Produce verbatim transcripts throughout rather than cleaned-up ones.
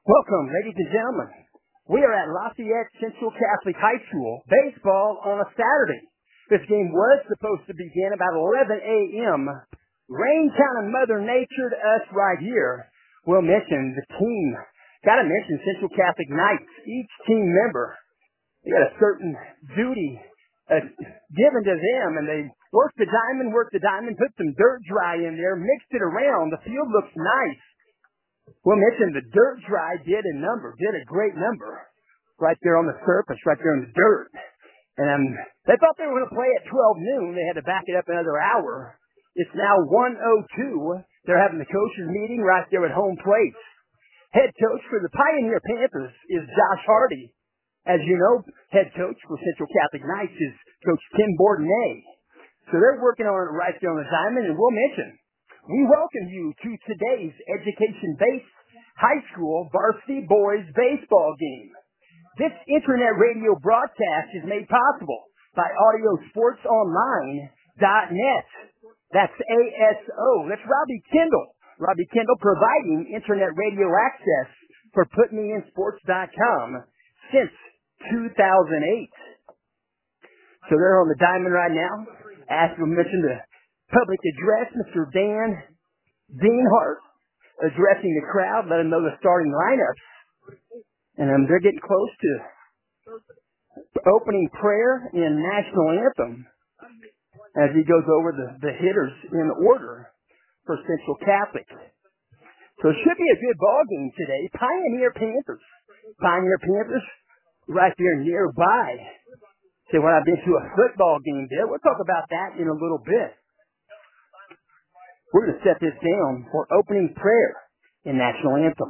Welcome, ladies and gentlemen. We are at Lafayette Central Catholic High School, baseball on a Saturday. This game was supposed to begin about eleven a.m. Rain kind of Mother Nature to us right here. We'll mention the team. Got to mention Central Catholic Knights. Each team member, they got a certain duty uh, given to them, and they worked the diamond, worked the diamond, put some dirt dry in there, mixed it around. The field looks nice. We'll mention the dirt dry did a number, did a great number right there on the surface, right there in the dirt. And um, they thought they were going to play at twelve noon. They had to back it up another hour. It's now one oh two. They're having the coaches meeting right there at home plate. Head coach for the Pioneer Panthers is Josh Hardy. As you know, head coach for Central Catholic Knights is Coach Tim Bourdonnais. So they're working on it right there on the diamond, and we'll mention we welcome you to today's education-based high school varsity boys baseball game. This internet radio broadcast is made possible by audio sports online dot net. That's A S O. That's Robbie Kendall. Robbie Kendall providing internet radio access for put me in sports dot com since two thousand eight. So they're on the diamond right now. As we mentioned, the public address, Mister Dan Deanhart addressing the crowd, let them know the starting lineups. And um, they're getting close to opening prayer and national anthem as he goes over the, the hitters in order for Central Catholic. So it should be a good ball game today. Pioneer Panthers. Pioneer Panthers right there nearby. Say, when I've been to a football game there, we'll talk about that in a little bit. We're going to set this down for opening prayer and national anthem.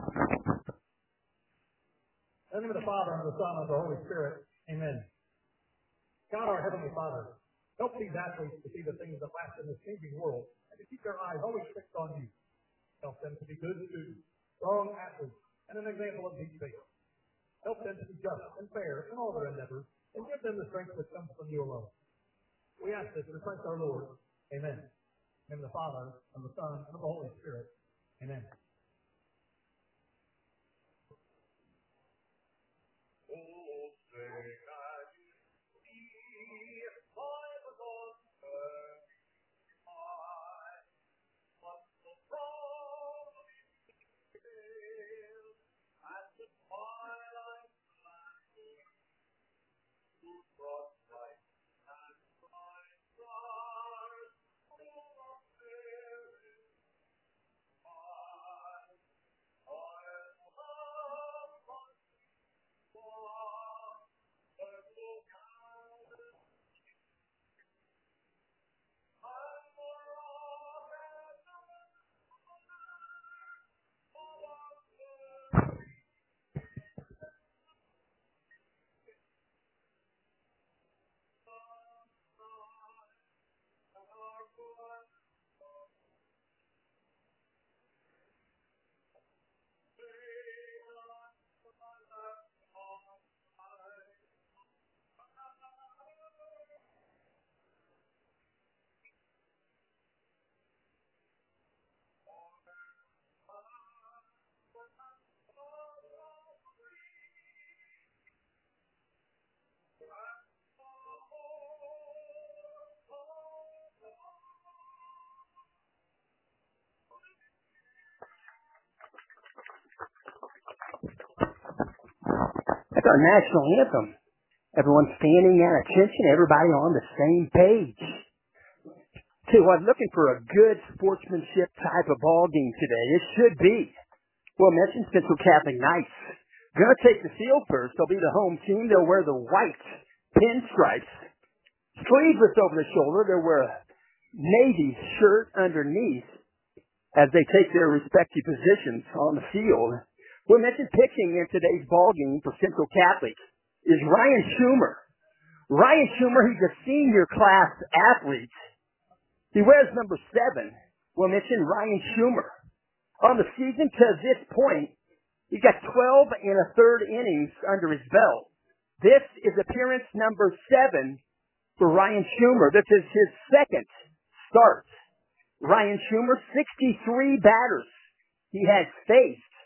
In the name of the Father, and the Son, and the Holy Spirit. Amen. God, our Heavenly Father, help these athletes to see the things that last in this changing world and to keep their eyes always fixed on you. Help them to be good students, strong athletes, and an example of deep faith. Help them to be just and fair in all their endeavors, and give them the strength that comes from you alone. We ask this through Christ our Lord. Amen. In the name of the Father, and the Son, and of the Holy Spirit. Amen. That's our national anthem. Everyone standing at attention, everybody on the same page. Too, I'm looking for a good sportsmanship type of ball game today. It should be. We'll mention Central Catholic Knights. Gonna take the field first. They'll be the home team. They'll wear the white pinstripes. Sleeveless over the shoulder. They'll wear a navy shirt underneath as they take their respective positions on the field. We'll mention pitching in today's ball game for Central Catholic is Ryan Schumer. Ryan Schumer, he's a senior class athlete. He wears number seven. We'll mention Ryan Schumer. On the season to this point, he's got twelve and a third innings under his belt. This is appearance number seven for Ryan Schumer. This is his second start. Ryan Schumer, sixty-three batters he has faced.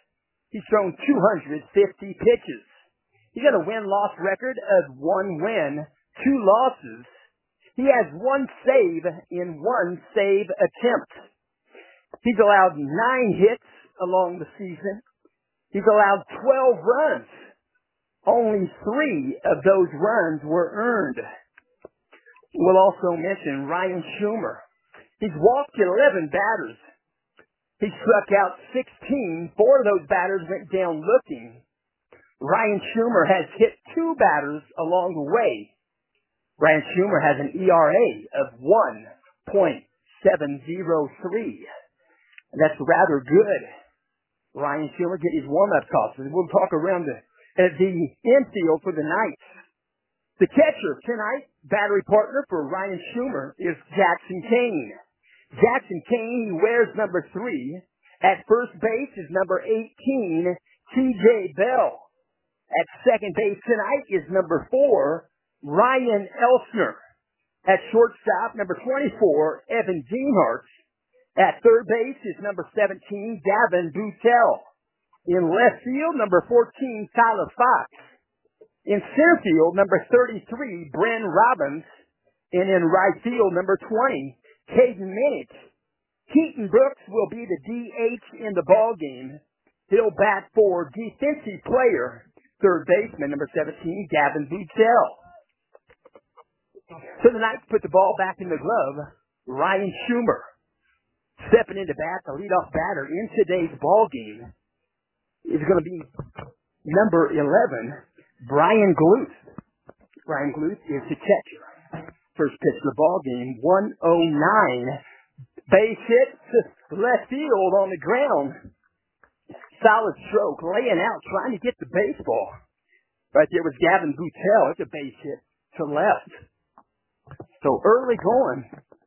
He's thrown two hundred fifty pitches. He's got a win-loss record of one win, two losses. He has one save in one save attempt. He's allowed nine hits along the season. He's allowed twelve runs. Only three of those runs were earned. We'll also mention Ryan Schumer. He's walked eleven batters. He struck out sixteen. Four of those batters went down looking. Ryan Schumer has hit two batters along the way. Ryan Schumer has an E R A of one point seven oh three. That's rather good. Ryan Schumer get his warm-up calls. We'll talk around the, at the infield for the Knights. The catcher tonight, battery partner for Ryan Schumer, is Jackson Kane. Jackson Kane, he wears number three. At first base is number eighteen, T J Bell. At second base tonight is number four, Ryan Elsner. At shortstop, number twenty-four, Evan Dienhart. At third base is number seventeen, Gavin Boutel. In left field, number fourteen, Tyler Fox. In center field, number thirty-three, Bren Robbins. And in right field, number twenty, Caden Minnick. Keaton Brooks will be the D H in the ballgame. He'll bat for defensive player, third baseman, number seventeen, Gavin Boutel. So the Knights put the ball back in the glove. Ryan Schumer stepping into bat, the leadoff batter in today's ballgame is going to be number eleven, Brian Gluth. Brian Gluth is the catcher. First pitch of the ball game, one oh nine. Base hit to left field on the ground. Solid stroke, laying out, trying to get the baseball. Right there was Gavin Boutel. It's a base hit to left. So early going.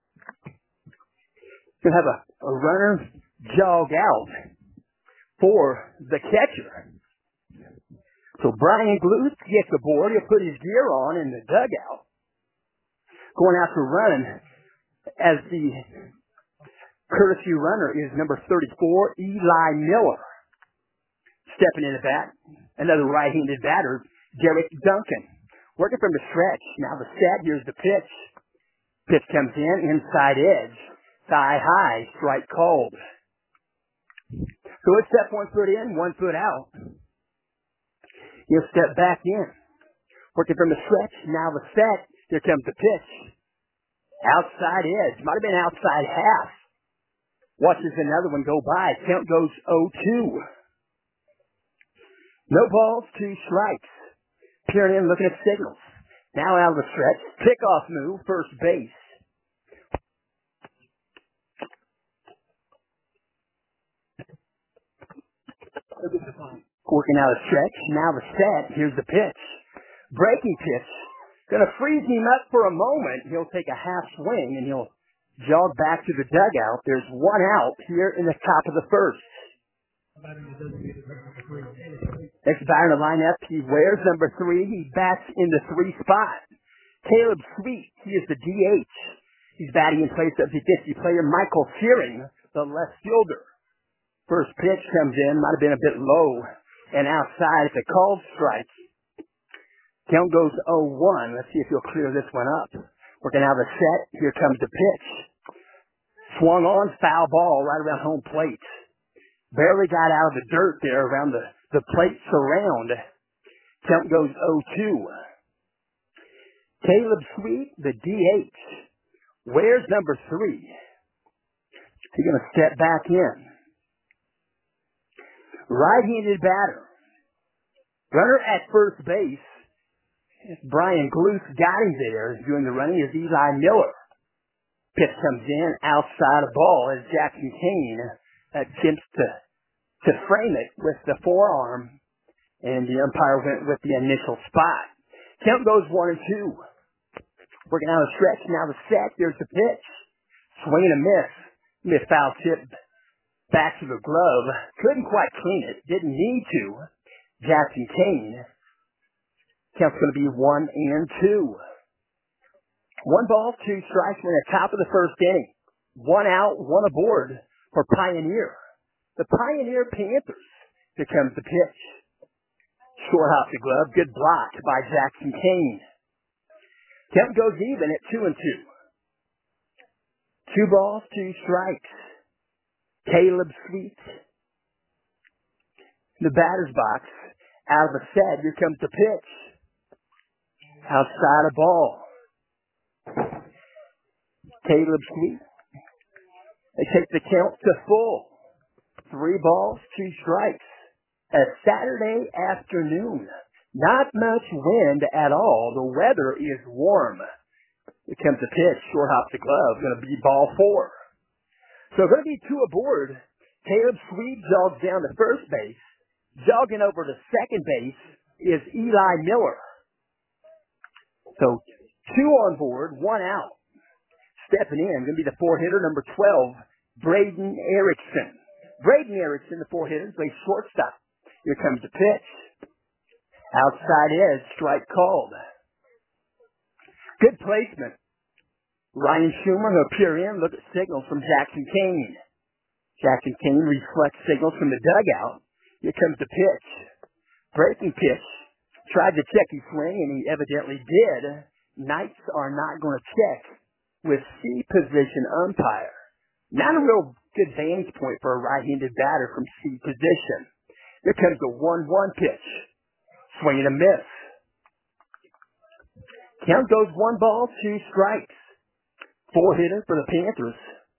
Gonna have a, a runner jog out for the catcher. So Brian Gluth gets aboard. He'll put his gear on in the dugout. Going out to run as the courtesy runner is number thirty-four, Eli Miller. Stepping in the bat, another right-handed batter, Derek Duncan. Working from the stretch. Now the set, here's the pitch. Pitch comes in, inside edge. Thigh high, strike called. So it's step one foot in, one foot out. He'll step back in. Working from the stretch, now the set. Here comes the pitch. Outside edge. Might have been outside half. Watches another one go by. Count goes oh two. No balls, two strikes. Peering in, looking at signals. Now out of the stretch. Pickoff move, first base. Working out a stretch. Now the set. Here's the pitch. Breaking pitch. Going to freeze him up for a moment. He'll take a half swing and he'll jog back to the dugout. There's one out here in the top of the first. Next batter in the lineup, he wears number three. He bats in the three spot. Caleb Sweet, he is the D H. He's batting in place of defensive player Michael Fearing, the left fielder. First pitch comes in, might have been a bit low, and outside it's a called strike. Count goes oh one. Let's see if he'll clear this one up. Working out the set. Here comes the pitch. Swung on, foul ball right around home plate. Barely got out of the dirt there around the, the plate surround. Count goes oh two. Caleb Sweet, the D H. Where's number three? He's going to step back in. Right-handed batter. Runner at first base. Brian Gluth got him there. Doing the running is Eli Miller. Pitch comes in outside of ball as Jackson Kane attempts to, to frame it with the forearm, and the umpire went with the initial spot. Count goes one and two. Working out a stretch. Now the set. There's the pitch. Swing and a miss. Miss foul tip back to the glove. Couldn't quite clean it. Didn't need to. Jackson Kane. Count's going to be one and two. One ball, two strikes. We're at the top of the first inning. One out, one aboard for Pioneer. The Pioneer Panthers Here comes the pitch. Short hop the glove. Good block by Jackson Kane. Count goes even at two and two. Two balls, two strikes. Caleb Sweet. The batter's box. Out of the set. Here comes the pitch. Outside a ball. Caleb Sweet. They take the count to full. Three balls, two strikes. A Saturday afternoon. Not much wind at all. The weather is warm. Here comes the pitch. Short hop the glove. Going to be ball four. So going to be two aboard. Caleb Sweet jogs down to first base. Jogging over to second base is Eli Miller. So two on board, one out. Stepping in, going to be the four-hitter, number twelve, Braden Erickson. Braden Erickson, the four-hitter, plays shortstop. Here comes the pitch. Outside edge, strike called. Good placement. Ryan Schumer, who'll peer in, look at signals from Jackson Kane. Jackson Kane reflects signals from the dugout. Here comes the pitch. Breaking pitch. Tried to check his swing, and he evidently did. Knights are not going to check with C position umpire. Not a real good vantage point for a right-handed batter from C position. Here comes the one one pitch. Swing and a miss. Count goes one ball, two strikes. Four-hitter for the Panthers.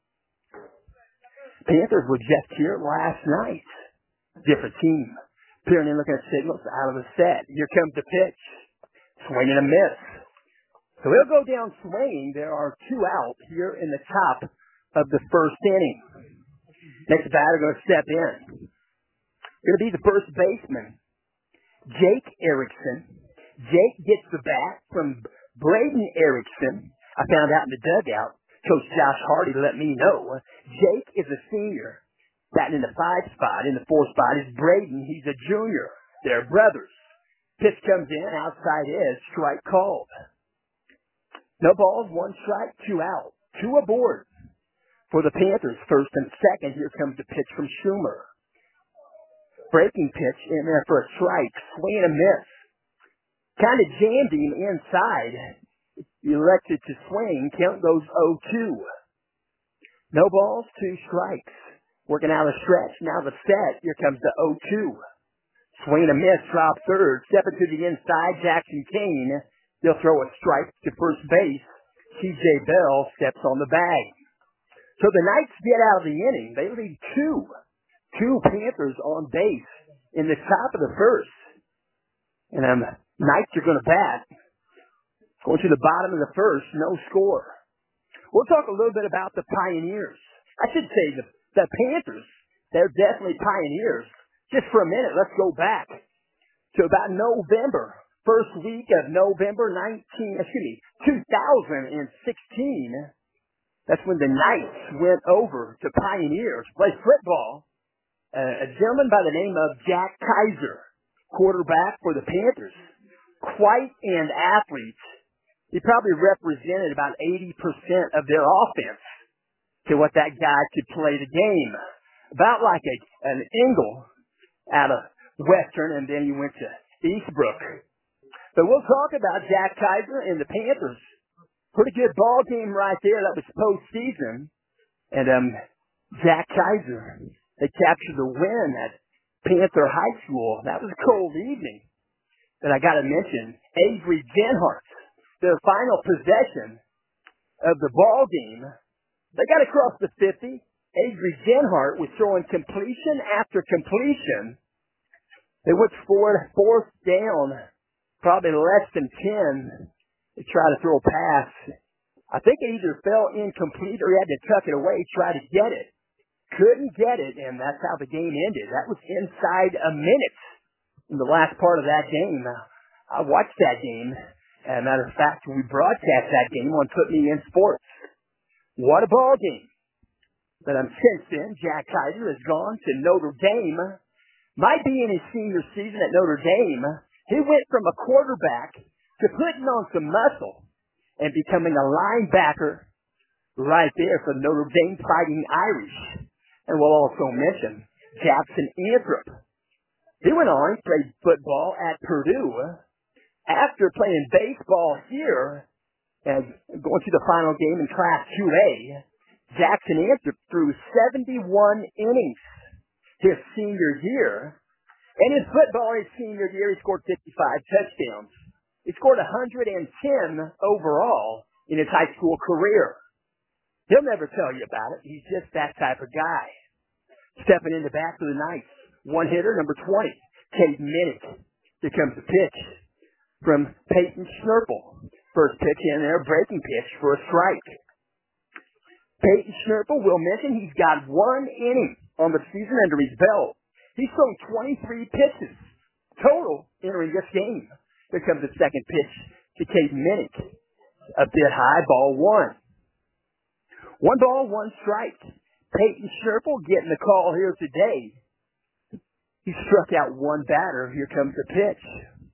Panthers were just here last night. Different team. Peering in, looking at signals out of the set. Here comes the pitch. Swing and a miss. So he'll go down swinging. There are two out here in the top of the first inning. Next batter going to step in. Going to be the first baseman, Jake Erickson. Jake gets the bat from Braden Erickson. I found out in the dugout. Coach Josh Hardy let me know. Jake is a senior. Batting in the five spot. In the four spot is Braden. He's a junior. They're brothers. Pitch comes in. Outside edge. Strike called. No balls. One strike. Two out. Two aboard for the Panthers. First and second. Here comes the pitch from Schumer. Breaking pitch in there for a strike. Swing and a miss. Kind of jammed him inside. He elected to swing. Count goes oh two. No balls. Two strikes. Working out a stretch. Now the set. Here comes the oh two. Swing and a miss. Drop third. Stepping to the inside. Jackson Kane. He'll throw a strike to first base. T J Bell steps on the bag. So the Knights get out of the inning. They lead two. Two Panthers on base in the top of the first. And um, Knights are going to bat. Going to the bottom of the first. No score. We'll talk a little bit about the Pioneers. I should say the The Panthers, they're definitely pioneers. Just for a minute, let's go back to about November, first week of November nineteen, excuse me, two thousand sixteen. That's when the Knights went over to Pioneers, play football. Uh, a gentleman by the name of Jack Kaiser, quarterback for the Panthers. Quite an athlete. He probably represented about eighty percent of their offense. To what that guy could play the game. About like a, an Engel out of Western, and then he went to Eastbrook. But we'll talk about Jack Kaiser and the Panthers. Pretty good ball game right there. That was postseason. And um, Jack Kaiser, they captured the win at Panther High School. That was a cold evening. But I got to mention, Avery Genhart, their final possession of the ball game. They got across the fifty. Avery Genhart was throwing completion after completion. They went forward, fourth down, probably less than ten. They tried to throw a pass. I think it either fell incomplete or he had to tuck it away, try to get it. Couldn't get it, and that's how the game ended. That was inside a minute in the last part of that game. I watched that game. As a matter of fact, we broadcast that game on Put Me In Sports. What a ball game. But um, since then, Jack Kaiser has gone to Notre Dame. Might be in his senior season at Notre Dame. He went from a quarterback to putting on some muscle and becoming a linebacker right there for Notre Dame Fighting Irish. And we'll also mention Jackson Anthrop, He went on, he played football at Purdue. After playing baseball here and going to the final game in Class two A, Jackson Anthrop threw seventy-one innings his senior year. And in football his senior year, he scored fifty-five touchdowns. He scored one hundred ten overall in his high school career. He'll never tell you about it. He's just that type of guy. Stepping in the back of the Knights, one hitter, number twenty, Cade Minnick. Here comes the pitch from Peyton Schnurple. First pitch in there, breaking pitch for a strike. Peyton Schnurple, will mention he's got one inning on the season under his belt. He's thrown twenty-three pitches total entering this game. Here comes the second pitch to Cade Minnick. A bit high, ball one. One ball, one strike. Peyton Schnurple getting the call here today. He struck out one batter. Here comes the pitch.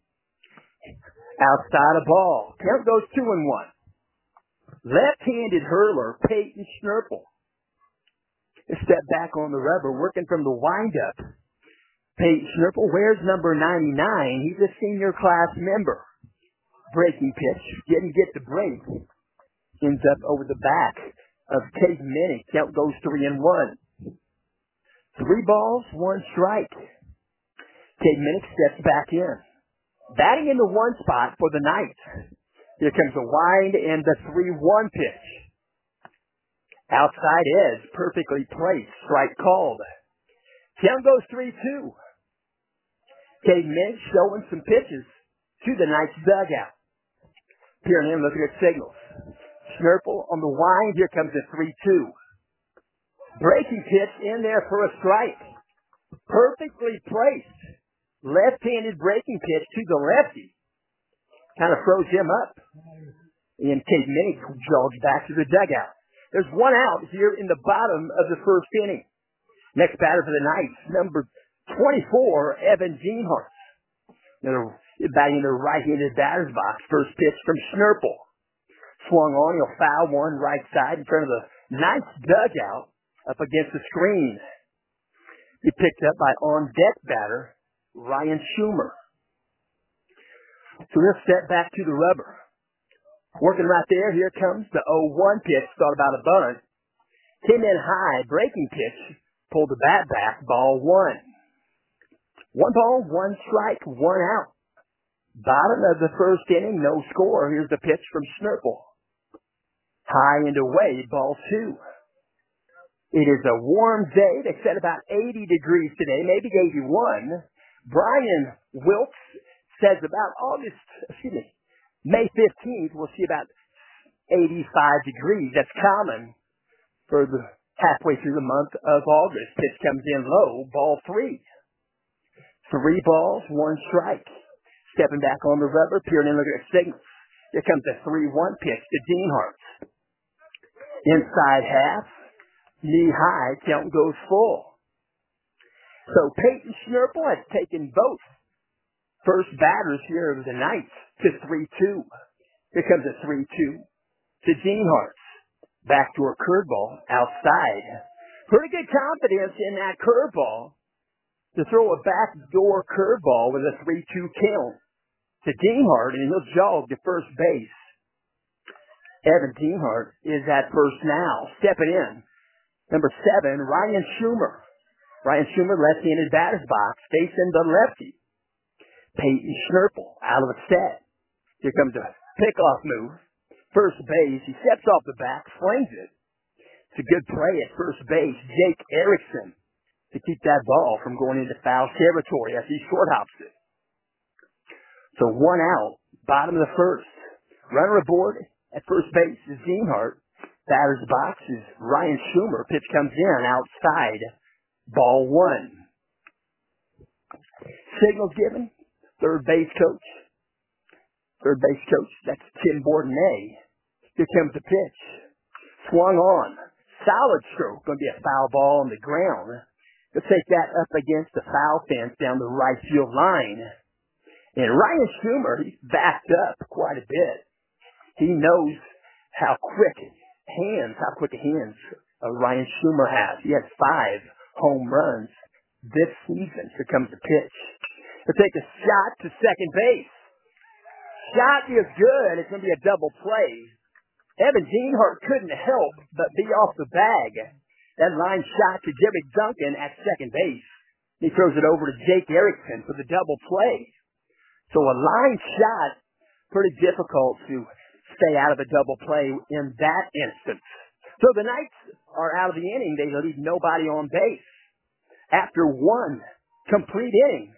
Outside a ball. Count goes two and one. Left-handed hurler, Peyton Schnurple. A step back on the rubber, working from the windup. Peyton Schnurple wears number ninety-nine. He's a senior class member. Breaking pitch. Didn't get the break. Ends up over the back of Cade Minnick. Count goes three and one. Three balls, one strike. Cade Minnick steps back in. Batting in the one spot for the Knights. Here comes a wind and the three one pitch. Outside edge, perfectly placed. Strike called. Count goes three two. Cade Minnick showing some pitches to the Knights dugout. Peering in, looking at signals. Schnurple on the wind. Here comes a three two. Breaking pitch in there for a strike. Perfectly placed. Left-handed breaking pitch to the lefty. Kind of froze him up. And Cade Minnick jogs back to the dugout. There's one out here in the bottom of the first inning. Next batter for the Knights, number twenty-four, Evan Geenhart. Now, batting in the right-handed batter's box. First pitch from Schnurple. Swung on, he'll foul one right side in front of the Knights dugout up against the screen. He picked up by on-deck batter Ryan Schumer. So he'll step back to the rubber. Working right there, here comes the oh one pitch, thought about a bunt. Came in high, breaking pitch, pulled the bat back, ball one. One ball, one strike, one out. Bottom of the first inning, no score. Here's the pitch from Schnurple. High and away, ball two. It is a warm day. They said about eighty degrees today, maybe eighty-one. Brian Wilkes says about August, excuse me, May fifteenth, we'll see about eighty-five degrees. That's common for the halfway through the month of August. Pitch comes in low, ball three. Three balls, one strike. Stepping back on the rubber, peering in, looking at signals. Here comes a three one pitch to Geenhart. Inside half, knee high, count goes full. So Peyton Schnurple has taken both first batters here of the Knights to three two. Here comes a three two to Geenhart. Backdoor curveball outside. Pretty good confidence in that curveball to throw a backdoor curveball with a three two count to Geenhart, and he'll jog to first base. Evan Geenhart is at first now. Stepping in, number seven, Ryan Schumer. Ryan Schumer, left-handed batter's box, facing the lefty. Peyton Schnurple out of the set. Here comes a pickoff move. First base, he steps off the back, flings it. It's a good play at first base. Jake Erickson to keep that ball from going into foul territory as he short hops it. So one out, bottom of the first. Runner aboard at first base is Geenhart. Batter's box is Ryan Schumer. Pitch comes in outside. Ball one. Signals given. Third base coach. Third base coach, that's Tim Bordonnet. Here comes the pitch. Swung on. Solid stroke. Going to be a foul ball on the ground. He'll take that up against the foul fence down the right field line. And Ryan Schumer, he's backed up quite a bit. He knows how quick hands, how quick hands uh, Ryan Schumer has. He has five home runs this season. Here comes the pitch. He'll take a shot to second base. Shot is good. It's going to be a double play. Evan Deanhart couldn't help but be off the bag. That line shot to Jerry Duncan at second base. He throws it over to Jake Erickson for the double play. So a line shot, pretty difficult to stay out of a double play in that instance. So the Knights are out of the inning. They leave nobody on base. After one complete inning,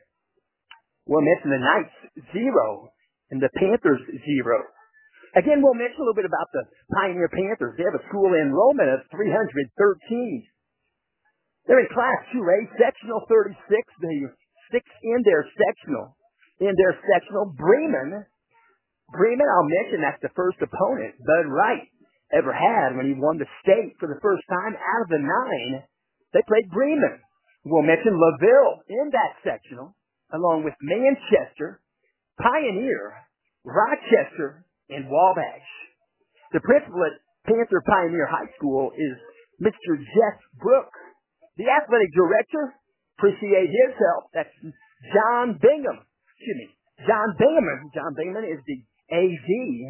we'll mention the Knights zero and the Panthers zero. Again, we'll mention a little bit about the Pioneer Panthers. They have a school enrollment of three hundred thirteen. They're in Class two A, Sectional thirty-six. They six in their sectional. In their sectional, Bremen. Bremen, I'll mention, that's the first opponent Bud Wright ever had when he won the state for the first time. Out of the nine, they played Bremen. We'll mention LaVille in that sectional, along with Manchester, Pioneer, Rochester, and Wabash. The principal at Panther Pioneer High School is Mister Jeff Brook. The athletic director, appreciate his help, that's John Bingham. Excuse me, John Bingham. John Bingham is the A D.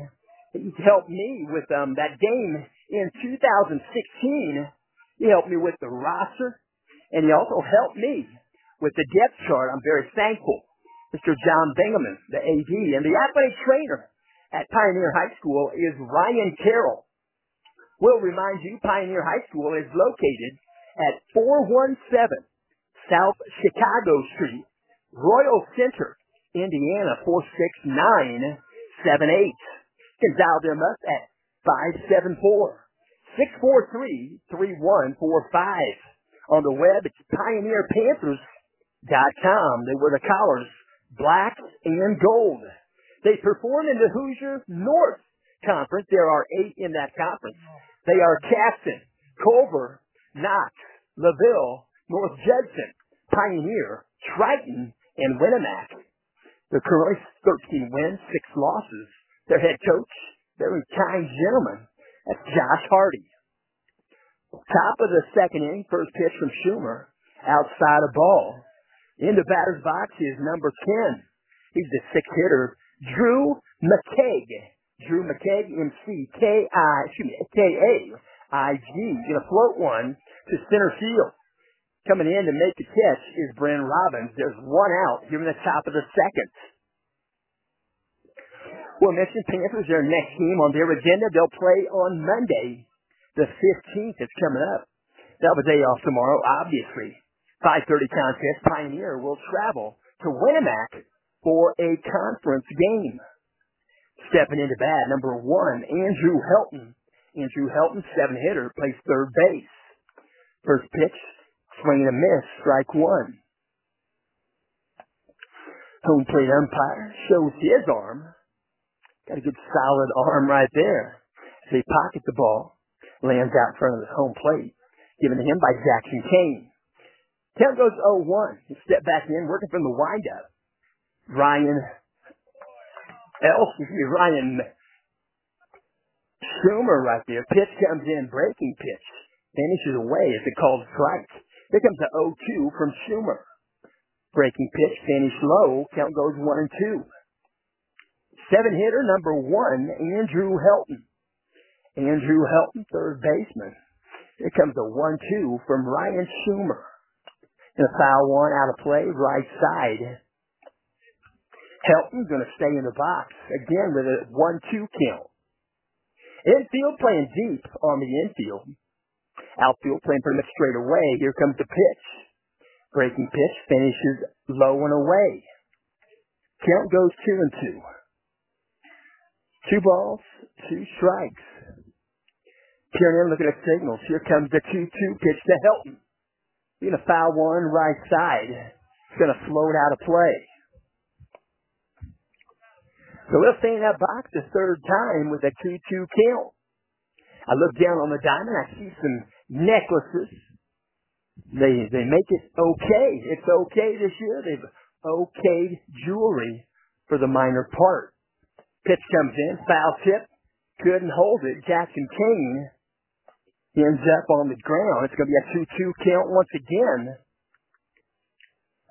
He helped me with um, that game in two thousand sixteen. He helped me with the roster, and he also helped me with the depth chart. I'm very thankful. Mister John Bingham, the A D, and the athletic trainer at Pioneer High School is Ryan Carroll. We'll remind you, Pioneer High School is located at four one seven South Chicago Street, Royal Center, Indiana, four six nine seven eight. You can dial them up at five seven four, six four three, three one four five. On the web, it's pioneer panthers dot com. They wear the collars black and gold. They perform in the Hoosier North Conference. There are eight in that conference. They are Caston, Culver, Knox, LaVille, North Judson, Pioneer, Triton, and Winnemac. They're currently thirteen wins, six losses. Their head coach, very kind gentleman, that's Josh Hardy. Top of the second inning, first pitch from Schumer, outside of ball. In the batter's box is number ten. He's the sixth hitter, Drew McKaig. Drew McKaig, M C K I, excuse me, K A I G. Gonna float one to center field. Coming in to make the catch is Brent Robbins. There's one out here in the top of the second. We'll mention Panthers, their next game on their agenda. They'll play on Monday, the fifteenth. It's coming up. They'll have a day off tomorrow, obviously. five thirty contest. Pioneer will travel to Winnemac for a conference game. Stepping into bat, number one, Andrew Helton. Andrew Helton, seven hitter, plays third base. First pitch, swing and a miss, strike one. Home plate umpire shows his arm. Got a good solid arm right there. They pocket the ball, lands out in front of the home plate, given to him by Jackson Kane. Count goes oh one. He stepped back in, working from the windup. Ryan Else, excuse me, Ryan Schumer right there. Pitch comes in, breaking pitch. Finishes away. It's a called strike. Here comes the oh two from Schumer. Breaking pitch, finish low. Count goes one and two. Seven hitter, number one, Andrew Helton. Andrew Helton, third baseman. Here comes the one two from Ryan Schumer. And a foul one out of play, right side. Helton's going to stay in the box, again with a one two count. Infield playing deep on the infield. Outfield playing pretty much straight away. Here comes the pitch. Breaking pitch, finishes low and away. Count goes two and two. Two balls, two strikes. Peering in, looking at signals. Here comes the two two pitch to Helton. He's going to foul one right side. It's going to float out of play. So we'll stay in that box the third time with a two two count. I look down on the diamond. I see some necklaces. They they make it okay. It's okay this year. They've okayed jewelry for the minor part. Pitch comes in, foul tip, couldn't hold it. Jackson Kane ends up on the ground. It's going to be a two two count once again.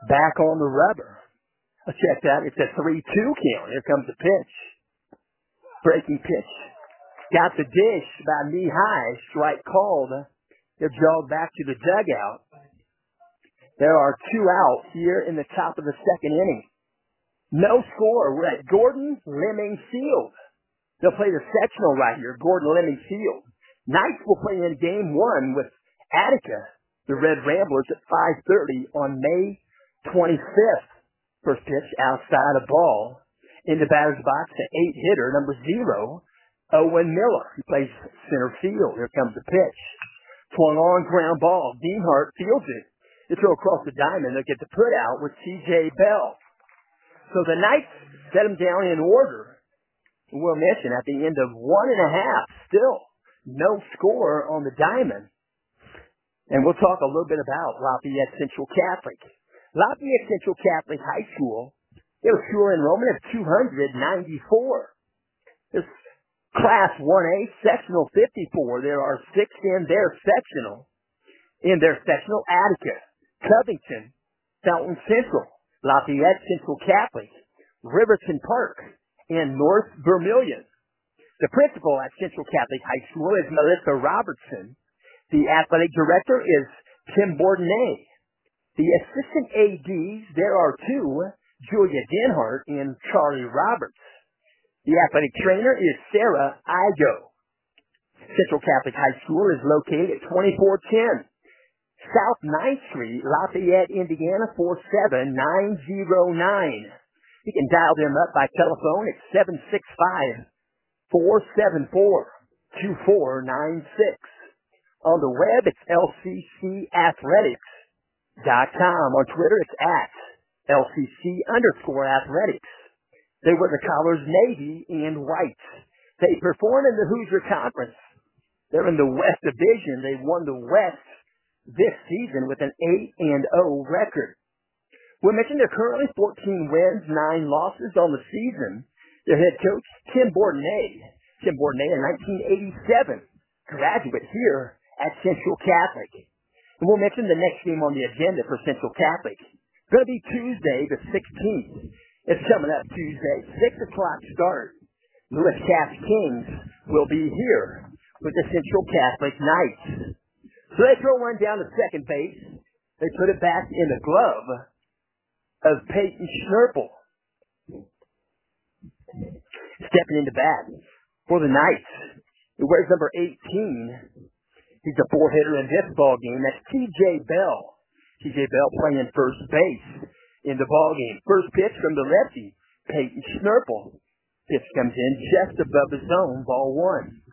Back on the rubber. Let's check that. It's a three two count. Here comes the pitch. Breaking pitch. Got the dish about knee high. Strike called. They're jogged back to the dugout. There are two out here in the top of the second inning. No score. We're at Gordon Lemming Field. They'll play the sectional right here, Gordon Lemming Field. Knights will play in game one with Attica, the Red Ramblers, at five thirty on May twenty-fifth. First pitch outside a ball. In the batter's box, an eight-hitter, number zero, Owen Miller. He plays center field. Here comes the pitch. Swung on, ground ball. Deanhart fields it. They throw across the diamond. They'll get the put out with T J Bell. So the Knights set them down in order. We'll mention at the end of one and a half, still no score on the diamond. And we'll talk a little bit about Lafayette Central Catholic. Lafayette Central Catholic High School, they have pure enrollment of two hundred ninety-four. This Class one A, Sectional fifty-four. There are six in their sectional. In their sectional, Attica, Covington, Fountain Central, Lafayette Central Catholic, Riverton Park, and North Vermilion. The principal at Central Catholic High School is Melissa Robertson. The athletic director is Tim Bourdonnais. The assistant A Ds, there are two, Julia Denhart and Charlie Roberts. The athletic trainer is Sarah Igo. Central Catholic High School is located at twenty-four ten South ninth Street, Lafayette, Indiana, four seven nine zero nine. You can dial them up by telephone at seven six five, four seven four, two four nine six. On the web, it's L C C athletics dot com. On Twitter, it's at L C C underscore athletics. They wear the colors navy and white. They perform in the Hoosier Conference. They're in the West Division. They won the West this season with an eight and oh record. We mentioned they're currently fourteen wins, nine losses on the season. Their head coach, Tim Bourdonnais. Tim Bourdonnais, in nineteen eighty-seven, graduate here at Central Catholic. And we'll mention the next game on the agenda for Central Catholic. It's going to be Tuesday the sixteenth. It's coming up Tuesday, six o'clock start. Lewis Cass Kings will be here with the Central Catholic Knights. So they throw one down to second base. They put it back in the glove of Peyton Schnurple. Stepping into bat for the Knights. He wears number eighteen. He's a four-hitter in this ball game. That's T J Bell. T J Bell playing first base in the ball game. First pitch from the lefty, Peyton Schnurple. Pitch comes in just above the zone, ball one.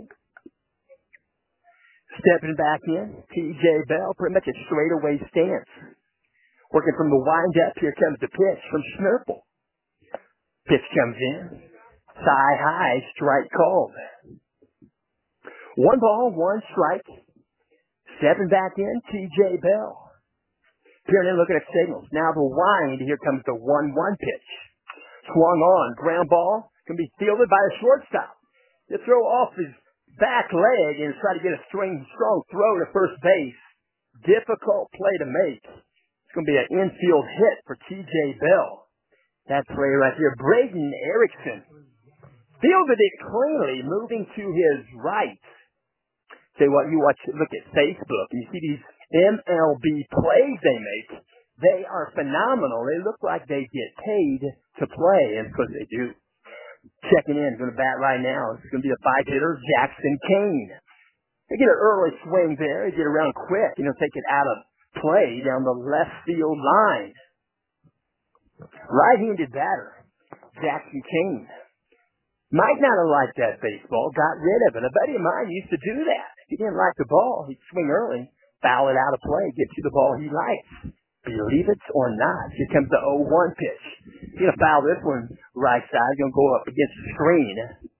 Stepping back in, T J Bell, pretty much a straightaway stance. Working from the windup, here comes the pitch from Schnurple. Pitch comes in, thigh high, strike called. One ball, one strike. Stepping back in, T J Bell. Peering in, looking at signals. Now the wind, here comes the one one pitch. Swung on, ground ball, can be fielded by the shortstop. They throw off his back leg and try to get a string, strong throw to first base. Difficult play to make. It's going to be an infield hit for T J Bell. That play right here, Braden Erickson fielded it cleanly, moving to his right. Say what, you watch, look at Facebook, and you see these M L B plays they make. They are phenomenal. They look like they get paid to play, and because they do. Checking in, going to bat right now. It's going to be a five-hitter, Jackson Kane. They get an early swing there. They get around quick, you know, take it out of play down the left field line. Right-handed batter, Jackson Kane. Might not have liked that baseball, got rid of it. A buddy of mine used to do that. He didn't like the ball. He'd swing early, foul it out of play, get you the ball he likes. Believe it or not, here comes the oh one pitch. He's going to foul this one right side, going to go up against the screen.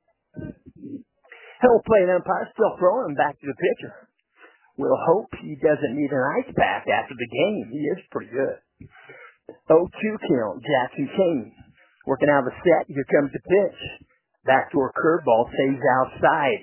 He'll play an umpire, still throwing him back to the pitcher. We'll hope he doesn't need an ice pack after the game. He is pretty good. oh two count, Jackson Kane. Working out of the set, here comes the pitch. Backdoor curveball stays outside.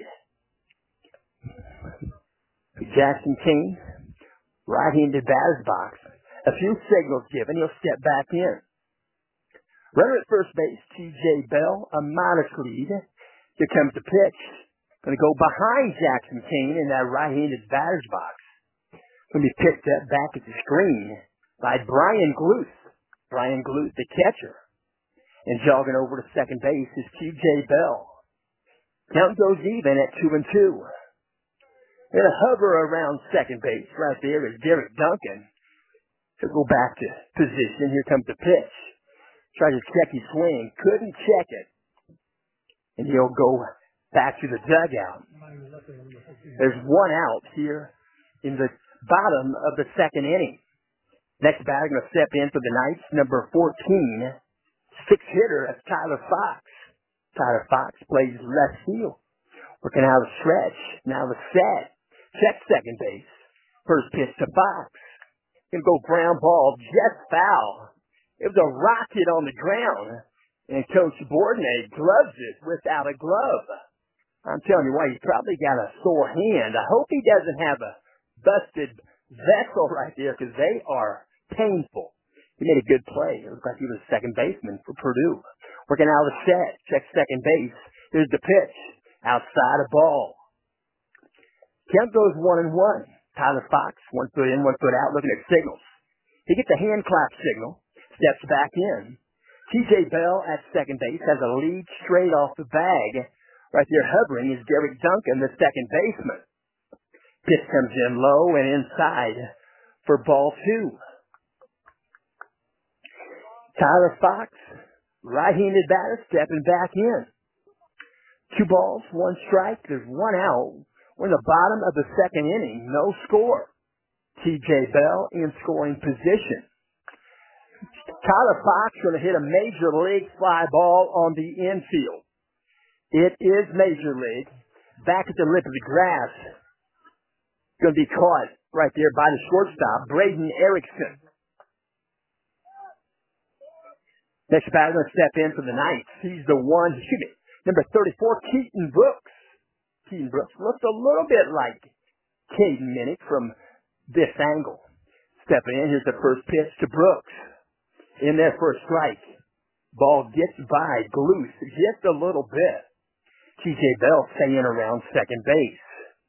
Jackson Kane, right-handed batter's box. A few signals given. He'll step back in. Runner at first base, T J Bell, a modest lead. Here comes the pitch. Going to go behind Jackson Kane in that right-handed batter's box. Going to be picked up back at the screen by Brian Gluth. Brian Gluth, the catcher. And jogging over to second base is T J Bell. Count goes even at two and two. Going to hover around second base. Right there is Derek Duncan. He'll go back to position. Here comes the pitch. Tried to check his swing. Couldn't check it. And he'll go back to the dugout. There's one out here in the bottom of the second inning. Next batter going to step in for the Knights, number fourteen. Six hitter, that's Tyler Fox. Tyler Fox plays left field. Working out a stretch. Now the set. Check second base. First pitch to Fox. Gonna go ground ball, just foul. It was a rocket on the ground. And Coach Bordnay gloves it without a glove. I'm telling you what, he's probably got a sore hand. I hope he doesn't have a busted vessel right there because they are painful. He made a good play. It looked like he was a second baseman for Purdue. Working out the set. Check second base. Here's the pitch. Outside a ball. Count goes one and one. Tyler Fox, one foot in, one foot out, looking at signals. He gets a hand clap signal. Steps back in. T J Bell at second base has a lead straight off the bag. Right there hovering is Derek Duncan, the second baseman. Pitch comes in low and inside for ball two. Tyler Fox, right-handed batter, stepping back in. Two balls, one strike. There's one out. We're in the bottom of the second inning. No score. T J Bell in scoring position. Tyler Fox going to hit a major league fly ball on the infield. It is major league. Back at the lip of the grass. Going to be caught right there by the shortstop, Braden Erickson. Next batter going to step in for the Knights. He's the one, excuse me, number thirty-four, Keaton Brooks. Keaton Brooks looks a little bit like Caden Minnick from this angle. Stepping in, here's the first pitch to Brooks. In there for a strike. Ball gets by Gluth just a little bit. T J Bell staying around second base.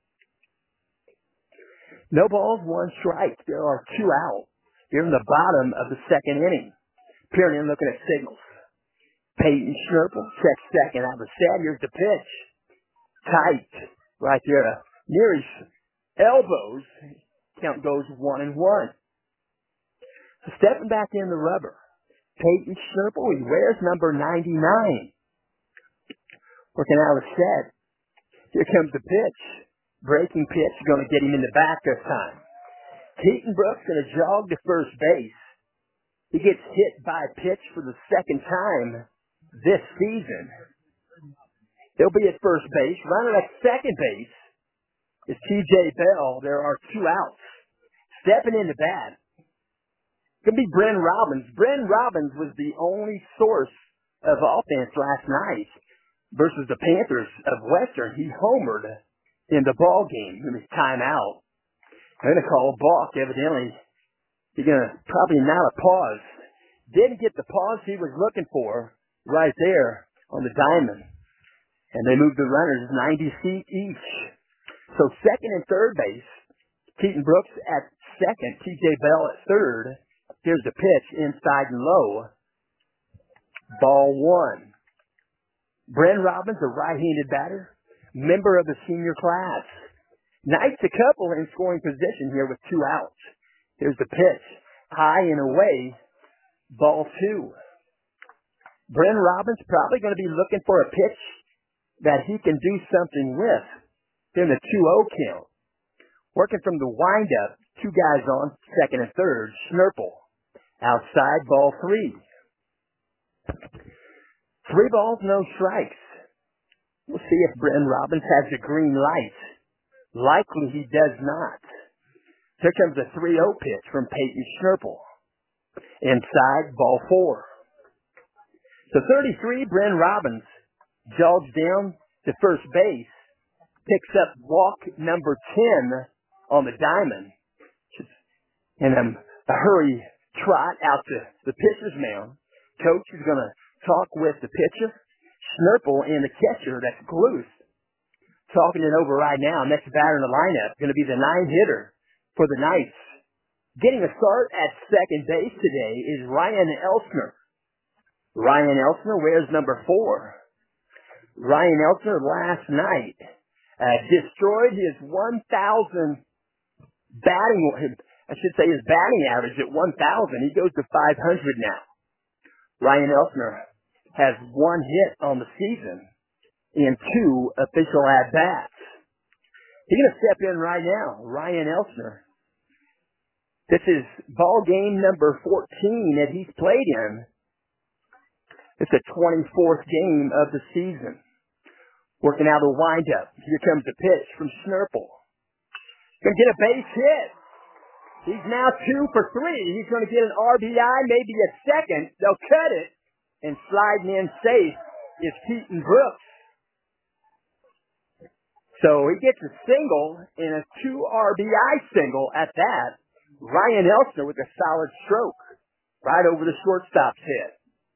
No balls, one strike. There are two out. Here in the bottom of the second inning. Peering in, looking at signals. Peyton Schnurple checks second out of the set. Here's the pitch. Tight. Right there near his elbows. Count goes one and one. So stepping back in the rubber. Peyton Schnurple, he wears number ninety-nine. Working out a set. Here comes the pitch. Breaking pitch, going to get him in the back this time. Keaton Brooks going to jog to first base. He gets hit by a pitch for the second time this season. He'll be at first base. Running at second base is T J Bell. There are two outs. Stepping in the bat. It's going to be Bren Robbins. Bren Robbins was the only source of offense last night versus the Panthers of Western. He homered in the ball game in his timeout. They're going to call a balk, evidently. He's going to probably not a pause. Didn't get the pause he was looking for right there on the diamond. And they moved the runners ninety feet each. So second and third base, Keaton Brooks at second, T J Bell at third. Here's the pitch, inside and low. Ball one. Bren Robbins, a right-handed batter, member of the senior class. Knights a couple in scoring position here with two outs. Here's the pitch. High and away. Ball two. Bren Robbins probably going to be looking for a pitch that he can do something with in the two oh count. Working from the windup, two guys on, second and third. Schnurple. Outside, ball three. Three balls, no strikes. We'll see if Bren Robbins has the green light. Likely he does not. Here comes a three oh pitch from Peyton Schnurple. Inside, ball four. So thirty-three, Bren Robbins jogs down to first base, picks up walk number ten on the diamond. And I'm a hurry trot out to the pitcher's mound. Coach is going to talk with the pitcher, Schnurple, and the catcher, that's Gluth. Talking it over right now. Next batter in the lineup going to be the nine hitter for the Knights. Getting a start at second base today is Ryan Elsner. Ryan Elsner wears number four. Ryan Elsner last night uh, destroyed his one thousand batting, I should say his batting average at one thousand. He goes to five hundred now. Ryan Elsner has one hit on the season and two official at-bats. He's going to step in right now, Ryan Elsner. This is ball game number fourteen that he's played in. It's the twenty-fourth game of the season. Working out a windup. Here comes the pitch from Schnurple. Going to get a base hit. He's now two for three. He's going to get an R B I, maybe a second. They'll cut it. And sliding in safe is Keaton Brooks. So he gets a single and a two R B I single at that. Ryan Elsner with a solid stroke right over the shortstop's head.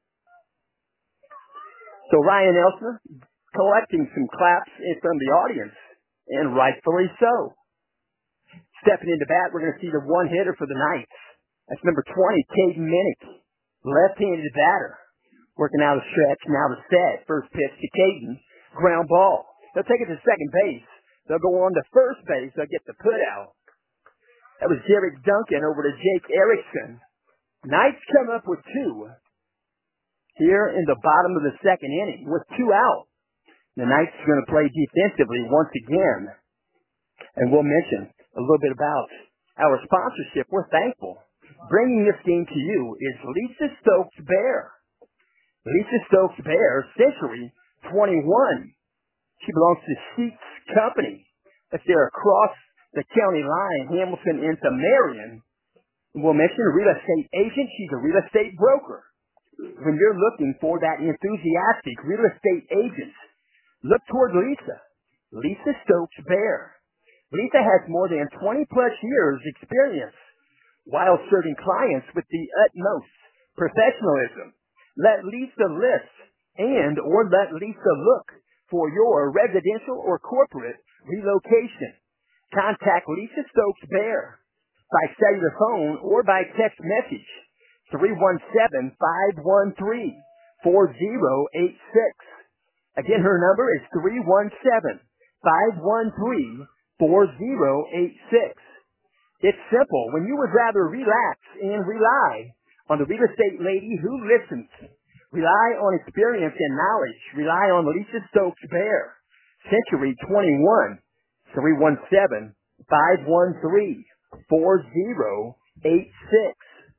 So Ryan Elsner collecting some claps from the audience, and rightfully so. Stepping into bat, we're going to see the one hitter for the Knights. That's number twenty, Caden Minnick, left-handed batter. Working out a stretch, now the set. First pitch to Caden, ground ball. They'll take it to second base. They'll go on to first base. They'll get the put out. That was Derek Duncan over to Jake Erickson. Knights come up with two here in the bottom of the second inning with two out. The Knights are going to play defensively once again. And we'll mention a little bit about our sponsorship. We're thankful. Bringing this game to you is Lisa Stokes Bear. Lisa Stokes Bear, Century twenty-one. She belongs to Sheets Company. That's there across the county line, Hamilton into Marion. We'll mention a real estate agent. She's a real estate broker. When you're looking for that enthusiastic real estate agent, look toward Lisa. Lisa Stokes Bear. Lisa has more than twenty plus years experience while serving clients with the utmost professionalism. Let Lisa list and or let Lisa look for your residential or corporate relocation. Contact Lisa Stokes Bear by cellular phone or by text message. three one seven, five one three, four zero eight six. Again, her number is three one seven, five one three, four zero eight six. It's simple. When you would rather relax and rely on the real estate lady who listens, rely on experience and knowledge, rely on Lisa Stokes Bear. Century twenty-one, three one seven, five one three, four zero eight six.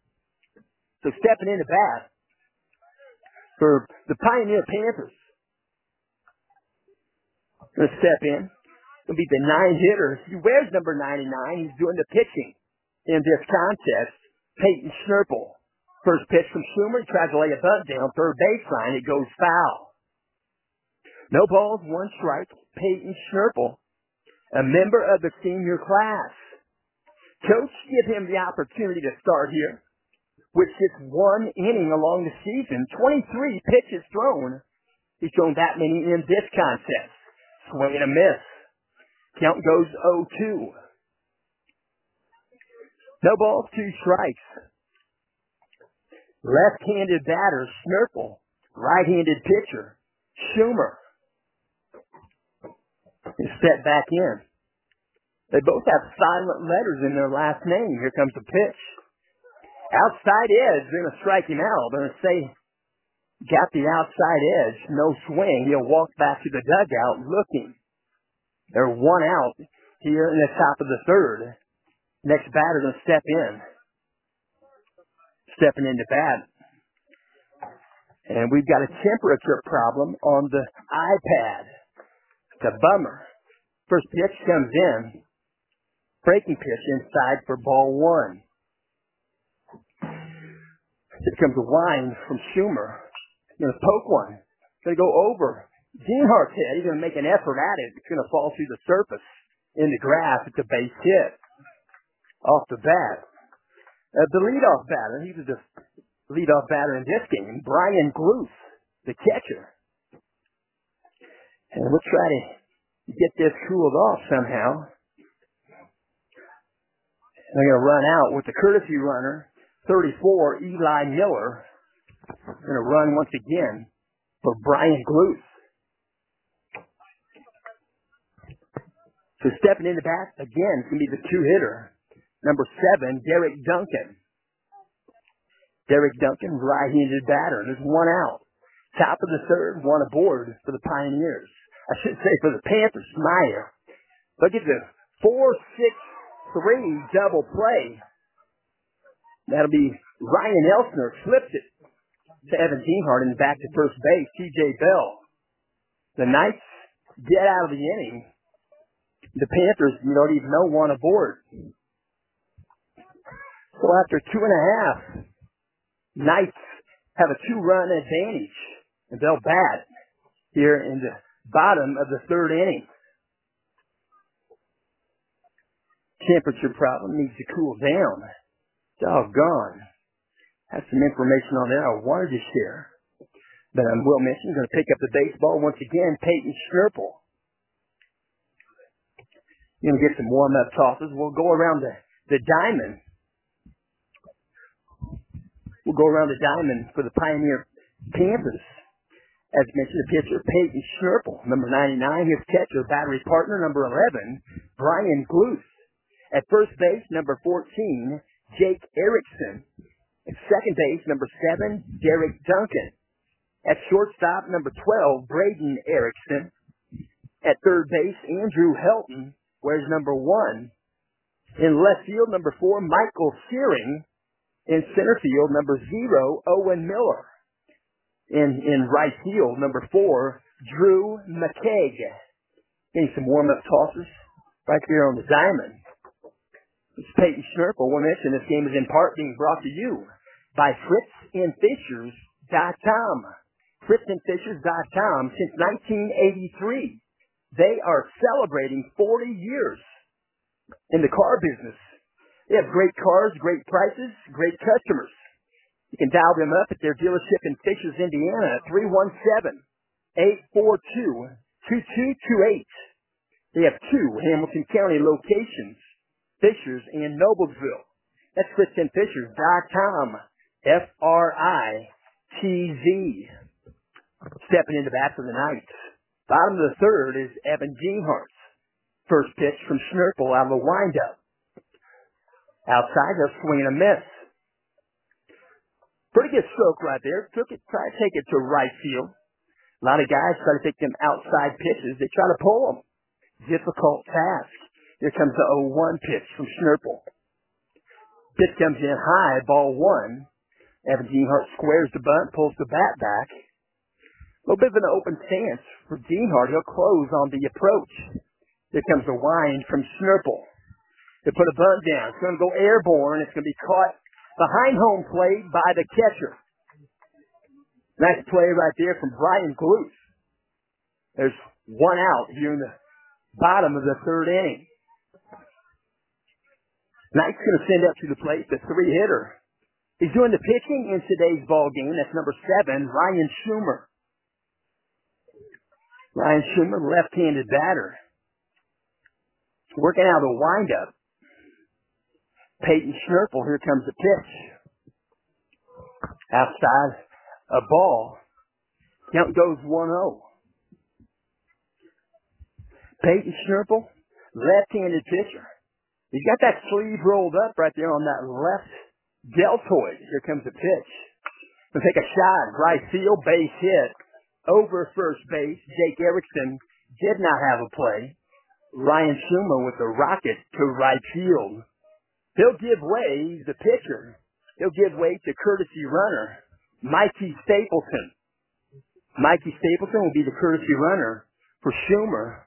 So stepping into bat for the Pioneer Panthers. Going to step in. Going to be the nine hitter. He wears number ninety-nine. He's doing the pitching in this contest. Peyton Schnurple. First pitch from Schumer. He tries to lay a bunt down third baseline. It goes foul. No balls, one strike. Peyton Schnurple, a member of the senior class. Coach give him the opportunity to start here, which is one inning along the season. twenty-three pitches thrown. He's thrown that many in this contest. Swing and a miss. Count goes oh two. No balls, two strikes. Left-handed batter, Schnurple. Right-handed pitcher, Schumer. Is set back in. They both have silent letters in their last name. Here comes the pitch. Outside edge, they're going to strike him out. They're going to say, got the outside edge, no swing. He'll walk back to the dugout looking. They're one out here in the top of the third. Next batter going to step in. Stepping into bat. And we've got a temperature problem on the iPad. It's a bummer. First pitch comes in. Breaking pitch inside for ball one. Here comes a line from Schumer. He's going to poke one. Going to go over Dienhart's head. He's going to make an effort at it. It's going to fall through the surface in the grass. It's a base hit off the bat. Uh, the leadoff batter, he was the leadoff batter in this game, Brian Gluth, the catcher. And we'll try to get this cooled off somehow. They're going to run out with the courtesy runner, thirty-four, Eli Miller. Going to run once again for Brian Gluth. So stepping in the bat again is going to be the two-hitter, number seven, Derek Duncan. Derek Duncan, right-handed batter. There's one out. Top of the third, one aboard for the Pioneers. I should say for the Panthers. Meyer. Look at the four six three double play. That'll be Ryan Elsner. Flips it to Evan Dienhart and back to first base, T J Bell. The Knights get out of the inning. The Panthers, you don't even know, one aboard. So after two and a half, Knights have a two-run advantage, and they'll bat here in the bottom of the third inning. Temperature problem needs to cool down. Doggone. Have some information on that I wanted to share. But I will mention, going to pick up the baseball once again, Peyton Schnurple. Going to get some warm-up tosses. We'll go around the, the diamond. We'll go around the diamond for the Pioneer Panthers. As mentioned, the pitcher, Peyton Schnurple, number ninety-nine. His catcher, battery partner, number eleven, Brian Gluth. At first base, number fourteen, Jake Erickson. At second base, number seven, Derek Duncan. At shortstop, number twelve, Braden Erickson. At third base, Andrew Helton wears number one. In left field, number four, Michael Searing. In center field, number zero, Owen Miller. In in right field, number four, Drew McKeag. Getting some warm-up tosses right here on the diamond. It's Peyton Schnurple. We'll mention this game is in part being brought to you by Fritz and Fishers dot com. Fritz and Fishers dot com since nineteen eighty-three. They are celebrating forty years in the car business. They have great cars, great prices, great customers. You can dial them up at their dealership in Fishers, Indiana at three one seven, eight four two, two two two eight. They have two Hamilton County locations, Fishers and Noblesville. That's Fritz and Fishers dot com. F R I T Z. Stepping into bat for the Knights. Bottom of the third is Evan Dienhart. First pitch from Schnurple out of the windup. Outside, they're swinging a miss. Pretty good stroke right there. Took it, try to take it to right field. A lot of guys try to take them outside pitches. They try to pull them. Difficult task. Here comes the oh one pitch from Schnurple. Pitch comes in high, ball one. Evan Dienhart squares the bunt, pulls the bat back. A little bit of an open stance for Dienhart. He'll close on the approach. Here comes the wind from Schnurple. They put a bunt down. It's going to go airborne. It's going to be caught behind home plate by the catcher. Nice play right there from Brian Gluth. There's one out here in the bottom of the third inning. Knight's going to send up to the plate the three-hitter. He's doing the pitching in today's ball game. That's number seven, Ryan Schumer. Ryan Schumer, left-handed batter. Working out the windup. Peyton Schnurple, here comes the pitch. Outside, a ball. Count goes one oh. Peyton Schnurple, left-handed pitcher. He's got that sleeve rolled up right there on that left deltoid. Here comes the pitch. He'll take a shot. Right field, base hit. Over first base, Jake Erickson did not have a play. Ryan Schumer with the rocket to right field. He'll give way, he's the pitcher. He'll give way to courtesy runner, Mikey Stapleton. Mikey Stapleton will be the courtesy runner for Schumer.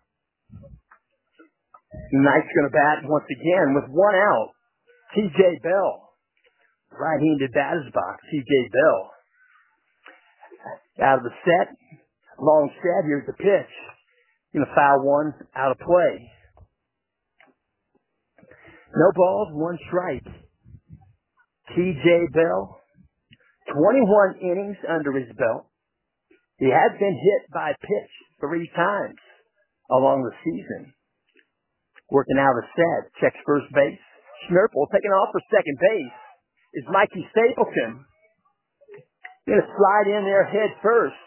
The Knights going to bat once again with one out. T J Bell. Right-handed batter's box, T J Bell. Out of the set. Long set, here's the pitch. Going to foul one out of play. No balls, one strike. T J Bell, twenty-one innings under his belt. He had been hit by pitch three times along the season. Working out of the set, checks first base. Schnurple taking off for second base is Mikey Stapleton. Going to slide in there head first.